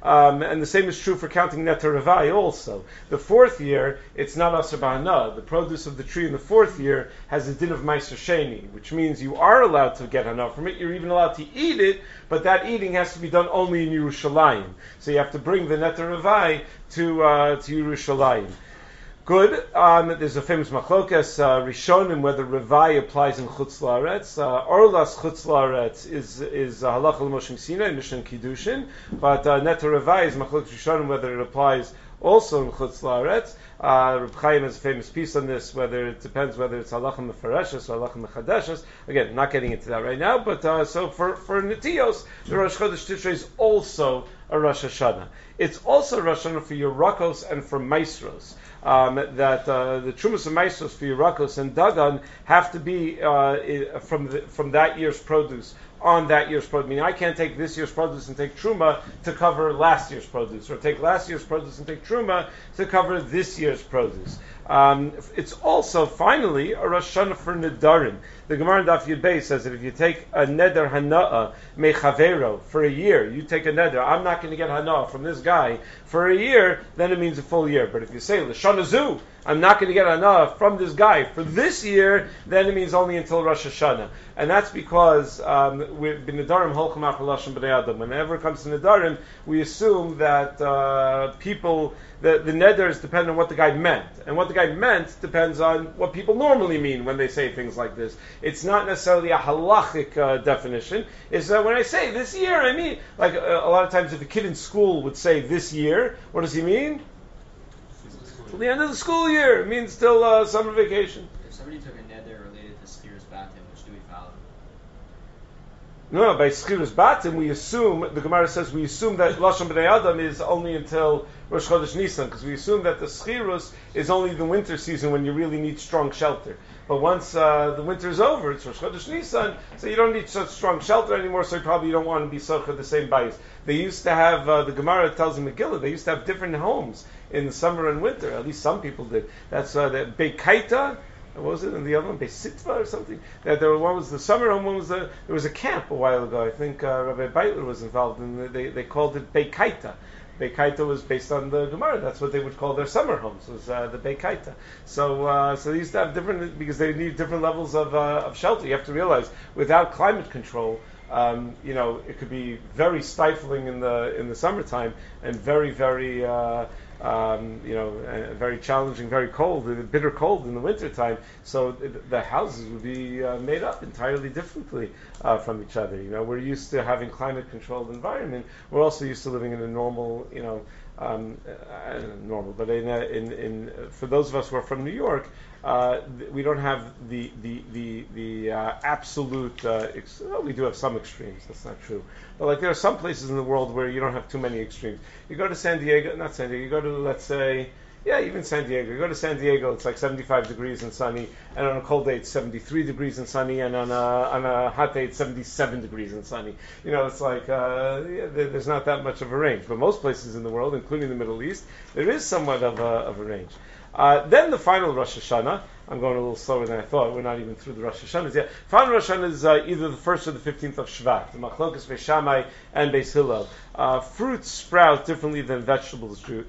And the same is true for counting Netar Revai also. The fourth year, it's not Asr B'Hana. The produce of the tree in the fourth year has a din of Meiser Sheni, which means you are allowed to get Hana from it. You're even allowed to eat it, but that eating has to be done only in Yerushalayim. So you have to bring the Netar Revai to Yerushalayim. Good. There's a famous machlokas Rishonim whether Revai applies in Chutz La'aretz. Orlas Chutz La'aretz is halacha l'Moshe Sinai, Mishnah Kiddushin, but Netar Revai is machlokas Rishonim whether it applies also in Chutz La'aretz. Reb Chaim has a famous piece on this, whether it depends whether it's halacha mefareshes or halacha mechadeshes. Again, not getting into that right now, but so for Netios, the Rosh Chodesh Tishrei is also a Rosh Hashanah. It's also a Rosh Hashanah for Yerakos and for Maestros. That the Trumas of Maestros for Yerakos and Dagan have to be from that year's produce on that year's produce. Meaning I can't take this year's produce and take Truma to cover last year's produce, or take last year's produce and take Truma to cover this year's produce. It's also, finally, a Rosh Hashanah for Nedarim. The Gemara in Daf Yud Beis says that if you take a Neder Hana'a Mechavero for a year, you take a Neder, I'm not going to get Hana'a from this guy for a year, then it means a full year. But if you say, L'Shana Zu, I'm not going to get Hana'a from this guy for this year, then it means only until Rosh Hashanah. And that's because with Nedarim Holchem Achar Lashon B'nei Adam. Whenever it comes to Nedarim, we assume that people, the Neders depend on what the guy meant. And what the guy meant depends on what people normally mean when they say things like this. It's not necessarily a halachic definition. It's when I say this year, I mean, like a lot of times if a kid in school would say this year, what does he mean? Till the end of the school year. It means till summer vacation. If somebody took a neder related to Skir's Batim, which do we follow? No, by Skirus Batim, we assume, the Gemara says, we assume that Lashon B'nei Adam is only until Rosh Chodesh Nisan, because we assume that the Skirus is only the winter season when you really need strong shelter. But once the winter is over, it's Rosh Chodesh Nisan, so you don't need such strong shelter anymore, so you probably don't want to be socha the same bayis. They used to have, the Gemara tells in Megillah, they used to have different homes in the summer and winter, at least some people did. That's the Beikaita, what was it? And the other one, Beisitva or something. One was the summer home, one was there was a camp a while ago. I think Rabbi Beitler was involved, and they called it Beikaita. Beikaita was based on the Gemara. That's what they would call their summer homes, was the Beikaita. So they used to have different, because they need different levels of shelter. You have to realize, without climate control, it could be very stifling in the summertime and very, very very challenging, very cold, bitter cold in the wintertime. So the houses would be made up entirely differently from each other. We're used to having climate-controlled environment. We're also used to living in a normal, normal. But for those of us who are from New York, we don't have the absolute. We do have some extremes. That's not true. But there are some places in the world where you don't have too many extremes. You go to San Diego, not San Diego. You go to, let's say, even San Diego. You go to San Diego, it's like 75 degrees and sunny, and on a cold day it's 73 degrees and sunny, and on a hot day it's 77 degrees and sunny. It's like there's not that much of a range. But most places in the world, including the Middle East, there is somewhat of a range. Then the final Rosh Hashanah. I'm going a little slower than I thought. We're not even through the Rosh Hashanahs yet. Final Rosh Hashanah is either the 1st or the 15th of Shvat. The Machlokas Beis Shammai and Beis Hillel. Fruits sprout differently than vegetables do,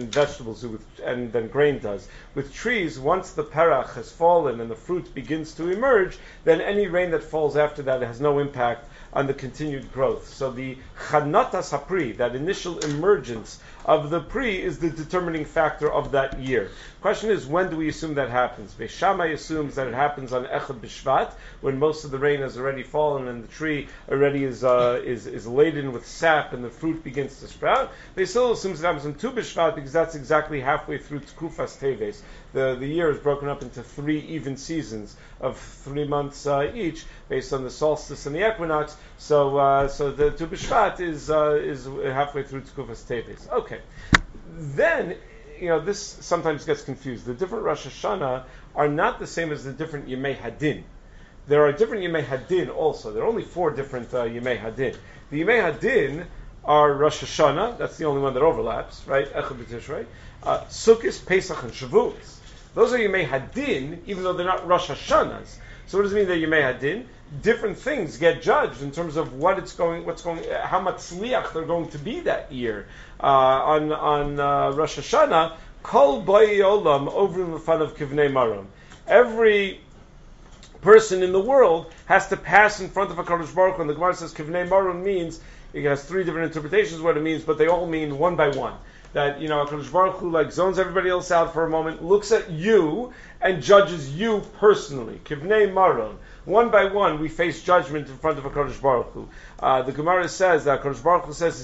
and than grain does. With trees, once the perach has fallen and the fruit begins to emerge, then any rain that falls after that has no impact on the continued growth. So the Chanatas HaPri, that initial emergence of the Pri, is the determining factor of that year. Question is, when do we assume that happens? Beis Shammai assumes that it happens on Echad B'Shvat, when most of the rain has already fallen and the tree already is laden with sap and the fruit begins to sprout. Beis Hillel assumes it happens on Tu B'Shvat, because that's exactly halfway through Tkufas Teves. The year is broken up into 3 even seasons of 3 months each, based on the solstice and the equinox. So the Tu B'Shvat is halfway through Tkufas Teves. Okay, then this sometimes gets confused. The different Rosh Hashanah are not the same as the different Yemei Hadin. There are different Yemei Hadin also. There are only 4 different Yemei Hadin. The Yemei Hadin are Rosh Hashanah. That's the only one that overlaps, right? Echad B'Tishrei, Sukkot, Pesach, and Shavuos. Those are Yemei Hadin, even though they're not Rosh Hashanahs. So what does it mean that Yemei Hadin? Different things get judged in terms of how much tzliach they're going to be that year. On Rosh Hashanah, Kol Boi Olam over in the front of Kivnei Maron. Every person in the world has to pass in front of a Kadosh Baruch Hu, and the Gemara says Kivnei Maron means, it has three different interpretations what it means, but they all mean one by one. That, HaKadosh Baruch Hu like zones everybody else out for a moment, looks at you, and judges you personally. Kivnei Maron. One by one, we face judgment in front of HaKadosh Baruch Hu. The Gemara says that HaKadosh Baruch Hu says,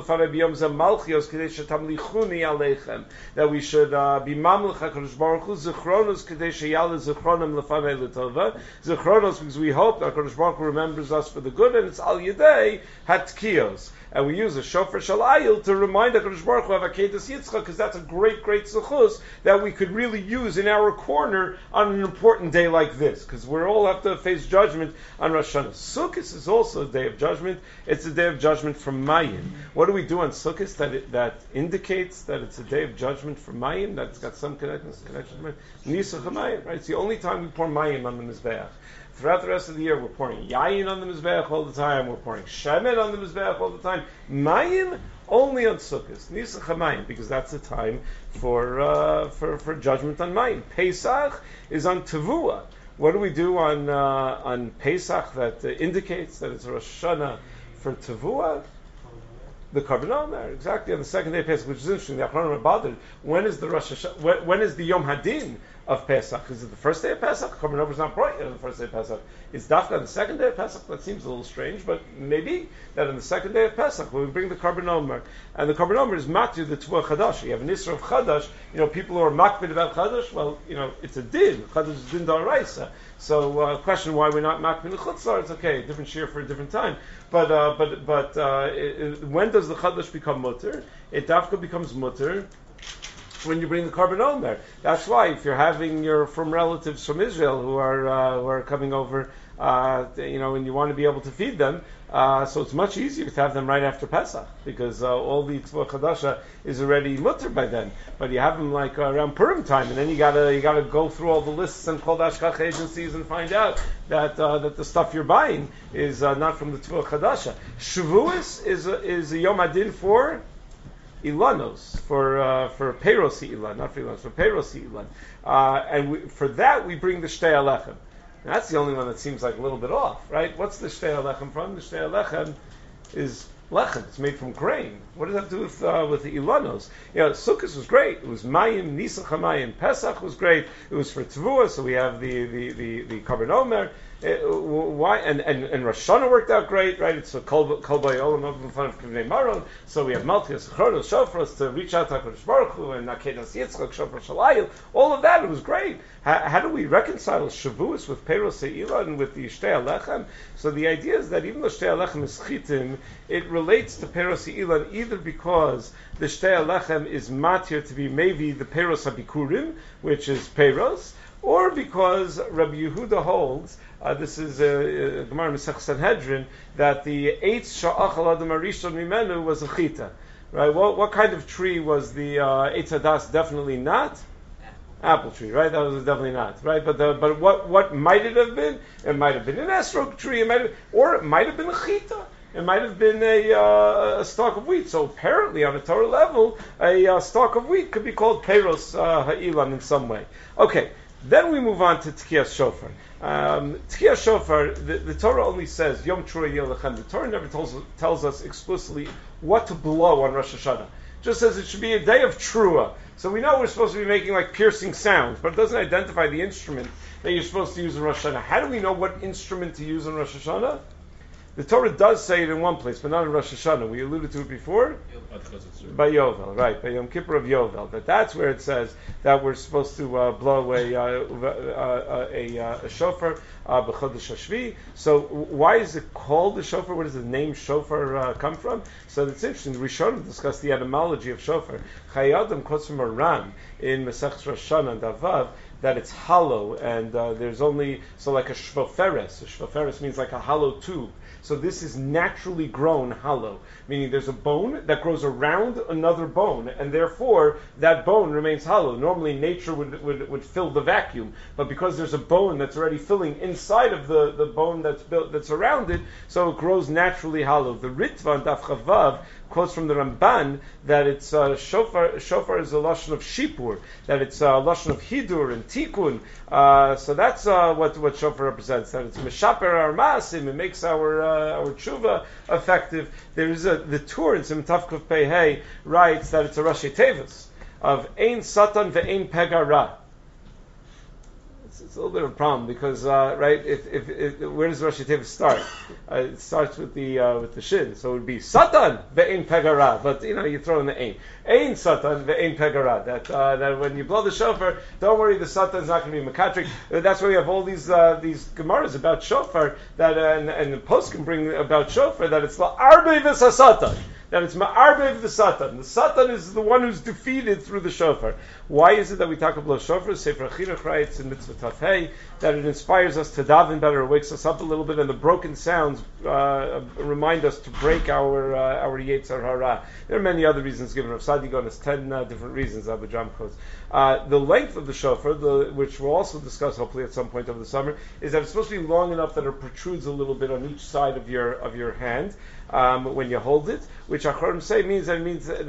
that we should be mamlech HaKadosh Baruch Hu, zichronos kadei sheyale zichronim lefanei l'tova. Zichronos, because we hope that HaKadosh Baruch Hu remembers us for the good, and it's al yedei hatkiyos. And we use a shofar shalayil to remind HaKadosh Baruch Hu of Akedas Yitzchak, because that's a great, great zechus that we could really use in our corner on an important day like this, because we all have to face judgment on Rosh Hashanah. Sukkot is also a day of judgment. It's a day of judgment for Mayim. What do we do on Sukkot that indicates that it's a day of judgment for Mayim? That's got some connection to Mayim. Nisach HaMayim, right? It's the only time we pour Mayim on the Mizbeach. Throughout the rest of the year, we're pouring Yayin on the Mizbeach all the time. We're pouring Shemen on the Mizbeach all the time. Mayim only on Sukkot. Nisach HaMayim, because that's the time for judgment on Mayim. Pesach is on Tevuah. What do we do on Pesach that indicates that it's Rosh Hashanah for Tevuah? The Korban Omer, exactly on the second day of Pesach, which is interesting. The Achronim Rabbanan, when is the Rosh Hashanah? When is the Yom Hadin of Pesach? Is it the first day of Pesach? Korban Omer is not brought yet on the first day of Pesach. Is Dafka on the second day of Pesach? That seems a little strange, but maybe that on the second day of Pesach, when we bring the Korban Omer, and the Korban Omer is Matir the Tvua Chadash. You have an Isra of Chadash. People who are makbid about Chadash, well, it's a din. Chadash is din da'araisa. So, question why we're not makbid the Chutzlar? It's okay, different shir for a different time. But when does the Chadash become mutter? It Dafka becomes mutter when you bring the Korban Omer. That's why if you're having from relatives from Israel who are coming over, and you want to be able to feed them, so it's much easier to have them right after Pesach, because all the Tzvah Chadasha is already mutter by then. But you have them like around Purim time, and then you gotta go through all the lists and call the Ashkach agencies and find out that the stuff you're buying is not from the Tzvah Chadasha. Shavuos is a Yom Adin for Ilanos, for Peiros Ilan, not for Ilanos, for Peiros Ilan. For that we bring the Shtei Alechem. Now, that's the only one that seems like a little bit off, right? What's the Shtei Alechem from? The Shtei Alechem is lechem. It's made from grain. What does that do with the Ilanos? Sukkot was great. It was Mayim, Nisach HaMayim. Pesach was great. It was for Tevuah, so we have the Korban Omer. Why? And Rosh Hashanah worked out great, right? It's a Kol Boi Olam in front of Kivnei Maron. So we have Malchus, Chronos, Shofros to reach out to HaKadosh Baruch Hu and Akedas Yitzchak, Shofar Shalayil. All of that, it was great. How do we reconcile Shavuos with Peiros Se'ilah and with the Shtei Alechem? So the idea is that even though Shtei Alechem is chitim, it relates to Peiros Se'ilah either because the Shtei Alechem is matir to be maybe the Peiros HaBikurim, which is Peiros, or because Rabbi Yehuda holds, this is Gemara Masech Sanhedrin, that the Eitz Sha'achal Adam Arishon Mimenu was a chita. Right? What kind of tree was the Eitz Hadas? Definitely not apple tree, right? That was definitely not, right? But what might it have been? It might have been an esrog tree, or it might have been a chita. It might have been a stalk of wheat. So apparently, on a Torah level, a stalk of wheat could be called Peiros Ha'ilan in some way. Okay. Then we move on to Tkiyas Shofar. Tkiyas Shofar, the Torah only says Yom Trua Yelachem. The Torah never tells us explicitly what to blow on Rosh Hashanah. Just says it should be a day of Trua. So we know we're supposed to be making like piercing sounds, but it doesn't identify the instrument that you're supposed to use in Rosh Hashanah. How do we know what instrument to use in Rosh Hashanah? The Torah does say it in one place, but not in Rosh Hashanah. We alluded to it before. By Yovel, right? By Yom Kippur of Yovel. That's where it says that we're supposed to blow a shofar b'chodesh Hashvi. So why is it called the shofar? Where does the name shofar come from? So it's interesting. The Rishonim discussed the etymology of shofar. Chayadam quotes from a Ram in Masech Rosh Hashanah and Avav that it's hollow, and there's only like a shvoferes. A shvoferes means like a hollow tube. So this is naturally grown hollow, meaning there's a bone that grows around another bone, and therefore that bone remains hollow. Normally nature would fill the vacuum, but because there's a bone that's already filling inside of the bone that's around it, so it grows naturally hollow. The Ritva on Daf Chavav quotes from the Ramban that it's shofar. Shofar is a lashon of shipur, that it's a lashon of hidur and tikkun. So that's what shofar represents. That it's meshaper our maasim, it makes our tshuva effective. There is the Tur in Sim Tavkuf Pei writes that it's a Rashi Tevis of ein satan ve'ein pegara. It's a little bit of a problem because right, if where does Rashi Tevis start? It starts with the shin, so it would be Satan ve'ein pegara. But you throw in the ein Satan ve'ein pegara. That when you blow the shofar, don't worry, the Satan's not going to be makatrik. That's why we have all these gemaras about shofar that and the post can bring about shofar that it's la'arbe v'sasatan. That it's ma'arbev the Satan. The Satan is the one who's defeated through the shofar. Why is it that we talk about shofar? Sefer Chinuch writes in Mitzvah Tafhei that it inspires us to daven better, it wakes us up a little bit, and the broken sounds remind us to break our Yetzer Hara. There are many other reasons given. Rav Sadi Gon has 10 different reasons. Abu Jam quotes. The length of the shofar, which we'll also discuss hopefully at some point over the summer, is that it's supposed to be long enough that it protrudes a little bit on each side of your hand. When you hold it, which Acharonim say means that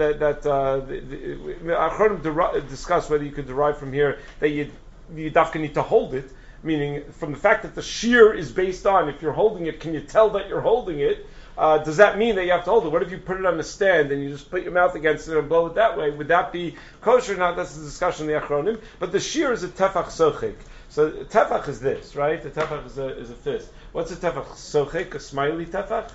Acharonim discuss whether you could derive from here that you dafka need to hold it, meaning from the fact that the shear is based on if you're holding it, can you tell that you're holding it? Does that mean that you have to hold it? What if you put it on a stand and you just put your mouth against it and blow it that way? Would that be kosher or not? That's the discussion in the Acharonim. But the shear is a tefach sochik. So tefach is this, right? The tefach is a fist. What's a tefach sochik? A smiley tefach?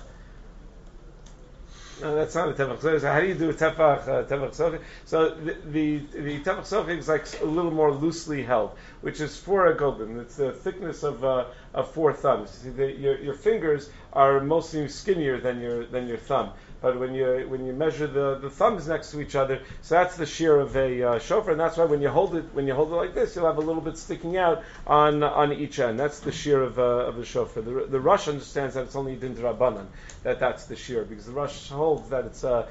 No, that's not a tefach sochik. So how do you do a tefach sochik? So the tefach sochik is like a little more loosely held, which is 4 agobim. It's the thickness of 4 thumbs. See, your fingers are mostly skinnier than your thumb. But when you measure the thumbs next to each other, so that's the shear of a shofar, and that's why when you hold it like this, you'll have a little bit sticking out on each end. That's the shear of the shofar. The Rosh understands that it's only din d'Rabbanan, that's the shear, because the Rosh holds that it's a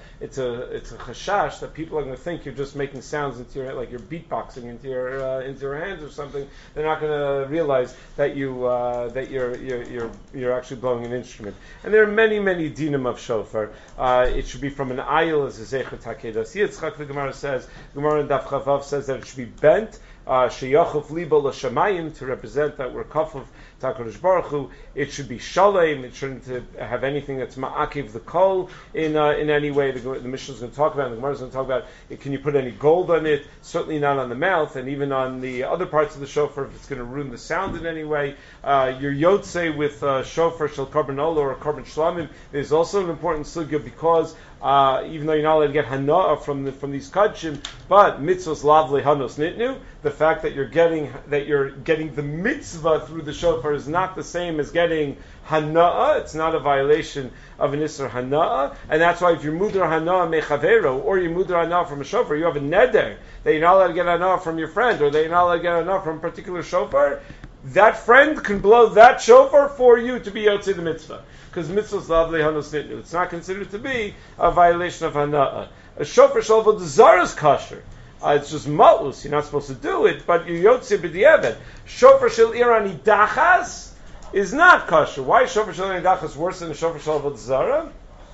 chashash that people are going to think you're just making sounds into your, like you're beatboxing into your hands or something. They're not going to realize that you're actually blowing an instrument. And there are many dinim of shofar. It should be from an ayil as a zecher takedas Yitzchak. The Gemara says, Gemara in Daf Chavav says that it should be bent, sheyachuf libo l'shamayim, to represent that we're kafuf Takodesh Baruch Hu. It should be shalem. It shouldn't have anything that's ma'akiv the kol in any way. The Mishnah is going to talk about it. The Gemara is going to talk about it. Can you put any gold on it? Certainly not on the mouth, and even on the other parts of the shofar if it's going to ruin the sound in any way. Your yotze with shofar shel korban olah or korban shlamim is also an important sugya because even though you're not allowed to get hana'ah from these kachim, but mitzvahs lavli hanos nitnu, the fact that you're getting the mitzvah through the shofar is not the same as getting hana'ah. It's not a violation of an isser hana'ah, and that's why if you're mudar hana'ah mechavero or you mudar hana'ah from a shofar, you have a neder that you're not allowed to get hana'ah from your friend, or that you're not allowed to get hana'ah from a particular shofar. That friend can blow that shofar for you to be yotzei the mitzvah, because mitzvah's lavli hanos nitnu. It's not considered to be a violation of hana'ah. A shofar shalva dzar is kosher. It's just matus. You're not supposed to do it, but you're yotzei b'di'eved. Shofar shel irani dachas is not kosher. Why is shofar shel irani dachas worse than a shofar shalva dzara?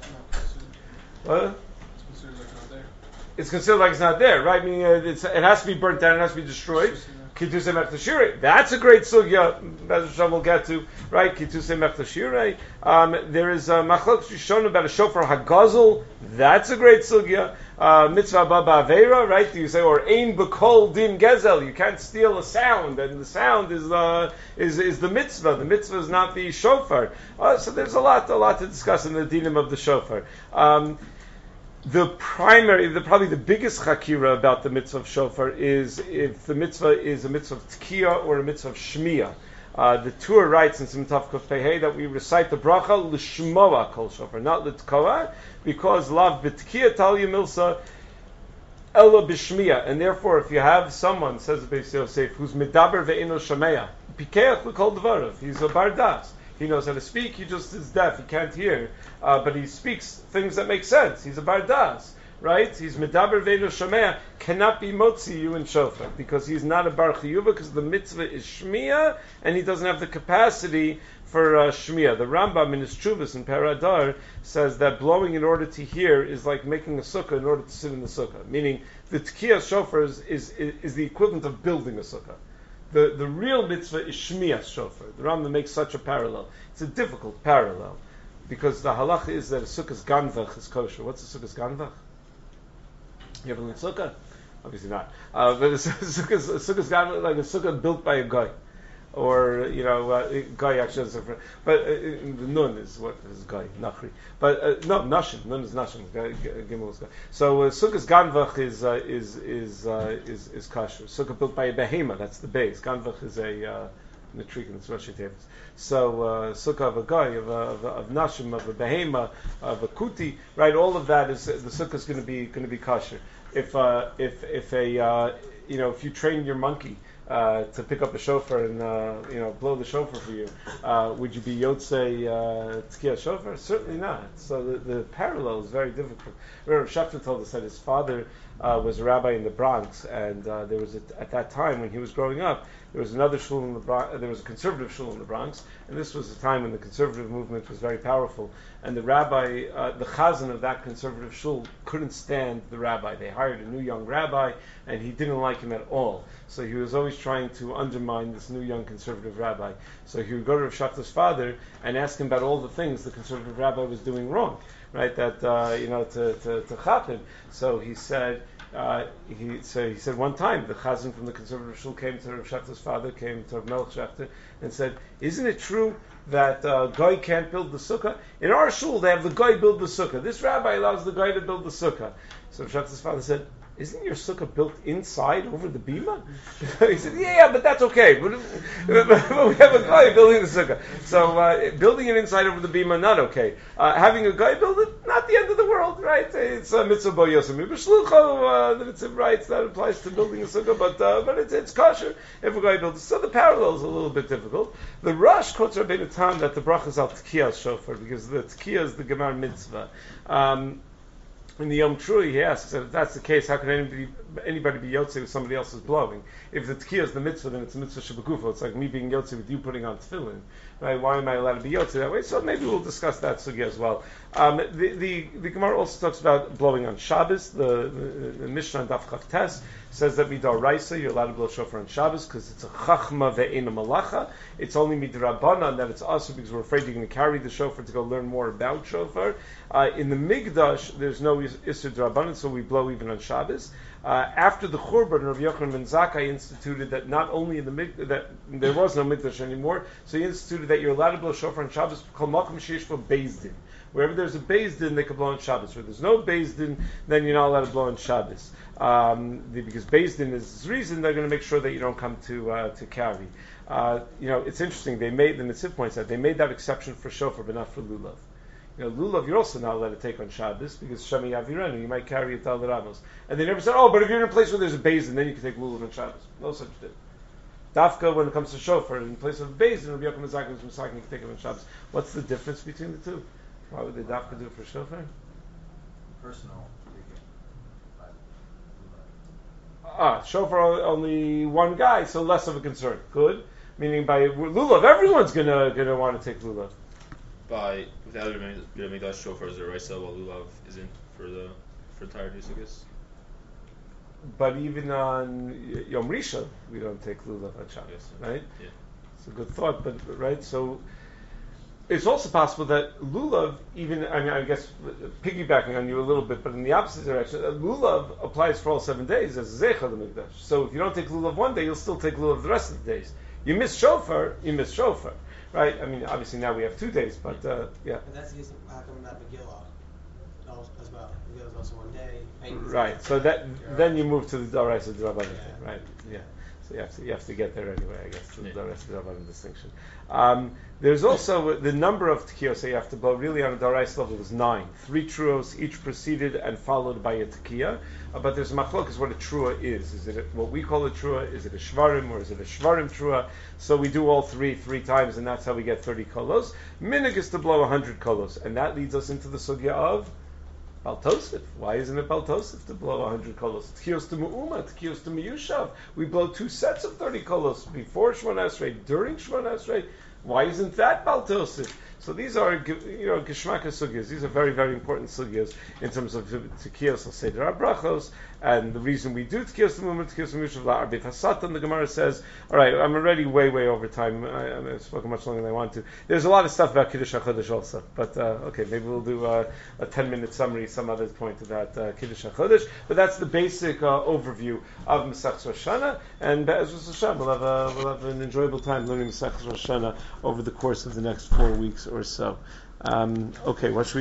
What? It's considered like it's not there, right? Meaning it has to be burnt down, it has to be destroyed. Kitusei Mechtashirei. That's a great sugya. Bezoshem we'll get to, right? Kitusei Mechtashirei. There is machlokes Rishonim about a shofar hagazel. That's a great sugya. Mitzvah baba aveira, right? Do you say or ein b'kol din gezel? You can't steal a sound, and the sound is the mitzvah. The mitzvah is not the shofar. So there's a lot to discuss in the dinim of the shofar. Probably the biggest chakira about the mitzvah of shofar is if the mitzvah is a mitzvah of tkiya or a mitzvah of shmiya. The Tur writes in Sim Tav Kuf Pehei that we recite the bracha l'shmoa kol shofar, not l'tkoa, because lav b'tkiya tal yimilsa ella b'shmiya, and therefore if you have someone, says the Beis Yosef, who's medaber ve'eno shameya, pikeach l'kol dvarav, he's a bardas. He knows how to speak. He just is deaf. He can't hear, but he speaks things that make sense. He's a bardas, right? He's medaber ve'lo shomea. Cannot be motzi you in shofar because he's not a bar chiyuva because the mitzvah is shmiya and he doesn't have the capacity for shmiya. The Rambam in his Chuvas in Paradar says that blowing in order to hear is like making a sukkah in order to sit in the sukkah. Meaning the tkiyah shofar is the equivalent of building a sukkah. The real mitzvah is shmiya shofar. The Rambam makes such a parallel. It's a difficult parallel because the halacha is that a sukkah's ganvach is kosher. What's a sukkah's ganvach? You ever learned sukkah? Obviously not. But a sukkah's ganvach like a sukkah built by a guy. Or guy actually has a but the nun is what is guy nachri. But no nashim nun is nashim. Gimel is guy. So sukkah's ganvach is kasher. Sukkah built by a behema. That's the base. Ganvach is a Nitrikin, it's Rashi tables. So sukkah of a guy, of nashim, of a behema, of a kuti, right? All of that is the sukkah is going to be kasher. If you train your monkey to pick up a shofar and blow the shofar for you, would you be yotzei tkiyah shofar? Certainly not. So the parallel is very difficult. Rav Shafter told us that his father was a rabbi in the Bronx, and there was at that time when he was growing up, there was another shul in the Bronx. There was a conservative shul in the Bronx, and this was a time when the conservative movement was very powerful. And the rabbi, the chazan of that conservative shul, couldn't stand the rabbi. They hired a new young rabbi, and he didn't like him at all. So he was always trying to undermine this new young conservative rabbi. So he would go to Rav Shafter's father and ask him about all the things the conservative rabbi was doing wrong, right? That to chap him. So he said. He said one time the chazan from the conservative shul came to Rav Shafter's father, came to Rav Melech Shafter, and said, "Isn't it true that guy can't build the sukkah? In our shul, they have the guy build the sukkah. This rabbi allows the guy to build the sukkah." So Rav Shafter's father said, "Isn't your sukkah built inside over the bima?" He said, "Yeah, but that's okay. But we have a guy building the sukkah. So building it inside over the bima, not okay. Having a guy build it, not the end of the world, right? It's a mitzvah bo yosem b'shlucho, the mitzvah rights that applies to building a sukkah, but it's kosher if a guy builds it." So the parallel is a little bit difficult. The Rosh quotes Rabbeinu Tam that the bracha is al tkiyah shofar because the tkiyah is the gemar mitzvah. In the Yom Trui, he asks that if that's the case, how can anybody be yotze with somebody else's blowing? If the tkiyah is the mitzvah, then it's a mitzvah shebegufo. It's like me being yotze with you putting on tefillin, right? Why am I allowed to be yotze that way? So maybe we'll discuss that sugya as well. The Gemara also talks about blowing on Shabbos. The Mishnah on Daf Chavtes says that midar raisa you're allowed to blow shofar on Shabbos because it's a chachma ve'ena malacha. It's only midrabanan that it's also because we're afraid you're going to carry the shofar to go learn more about shofar. In the Migdash, there's no Isser Drabanan, so we blow even on Shabbos. After the Churban, Rav Yochanan ben Zakkai instituted that not only in the that there was no Migdash anymore, so he instituted that you're allowed to blow shofar on Shabbos, Kol Makom Sheish for Beis Din. Wherever there's a Beis Din, they can blow on Shabbos. Where there's no Beis Din, then you're not allowed to blow on Shabbos. Because Beis Din is this reason, they're going to make sure that you don't come to carry. It's interesting, the Netziv points out, they made that exception for shofar, but not for lulav. Lulav, you're also not allowed to take on Shabbos because Shemi Yavirenu, you might carry it to the Ramos. And they never said, but if you're in a place where there's a Beis, then you can take lulav on Shabbos. No such thing. Dafka, when it comes to shofar, in place of a Beis, Rabbi Yochanan ben Zakkai was Musaki, you can take it on Shabbos. What's the difference between the two? Why would they Dafka do it for shofar? Personal. Shofar only one guy, so less of a concern. Good. Meaning by lulav, everyone's gonna want to take lulav. Without a Mikdash shofar is a raisa while lulav isn't for entire Sukkos. But even on Yom Rishon, we don't take lulav on Shabbos, right? Yeah. It's a good thought, but right. So it's also possible that lulav, I guess piggybacking on you a little bit, but in the opposite direction, lulav applies for all 7 days as a zecha the Mikdash. So if you don't take lulav one day, you'll still take lulav the rest of the days. You miss shofar, right? I mean, obviously now we have 2 days, but yeah. But that's the case of how come not Megillah as well. Megillah is also 1 day. Right. So then you move to the Daraisa Drabanan, right? Yeah. So you have to get there anyway, I guess. Yeah. The rest of the Rabbanan distinction. There's also the number of tekiyos that you have to blow. Really, on a Darais level, is 9. 3 truos, each preceded and followed by a tekiya. But there's a machlokas what a trua is. Is it what we call a trua? Is it a shvarim or is it a shvarim trua? So we do all three times, and that's how we get 30 kolos. Minig is to blow 100 kolos, and that leads us into the sugya of Baltosif. Why isn't it Baltosif to blow 100 kolos? Tkiyos to Mu'uma, Tkiyos to Miyushav. We blow 2 sets of 30 kolos before Shemona Esrei, during Shemona Esrei. Why isn't that Baltosif? So these are, Geshmaka sugyas. These are very, very important sugyas in terms of Tkiyos Seder HaBrachos, and the reason we do Tkiyos to Mu'uma, Tkiyos to Miyushav, La'arbet HaSatan, the Gemara says, alright, I'm already way over time. I've spoken much longer than I want to. There's a lot of stuff about Kiddush HaChodesh also, but okay, maybe we'll do a 10-minute summary some other point about Kiddush HaChodesh, but that's the basic overview of Masechus Rosh Hashanah, and Be'ezus Hashem, we'll have an enjoyable time learning Masechus Rosh Hashanah over the course of the next 4 weeks or so. Okay, what should we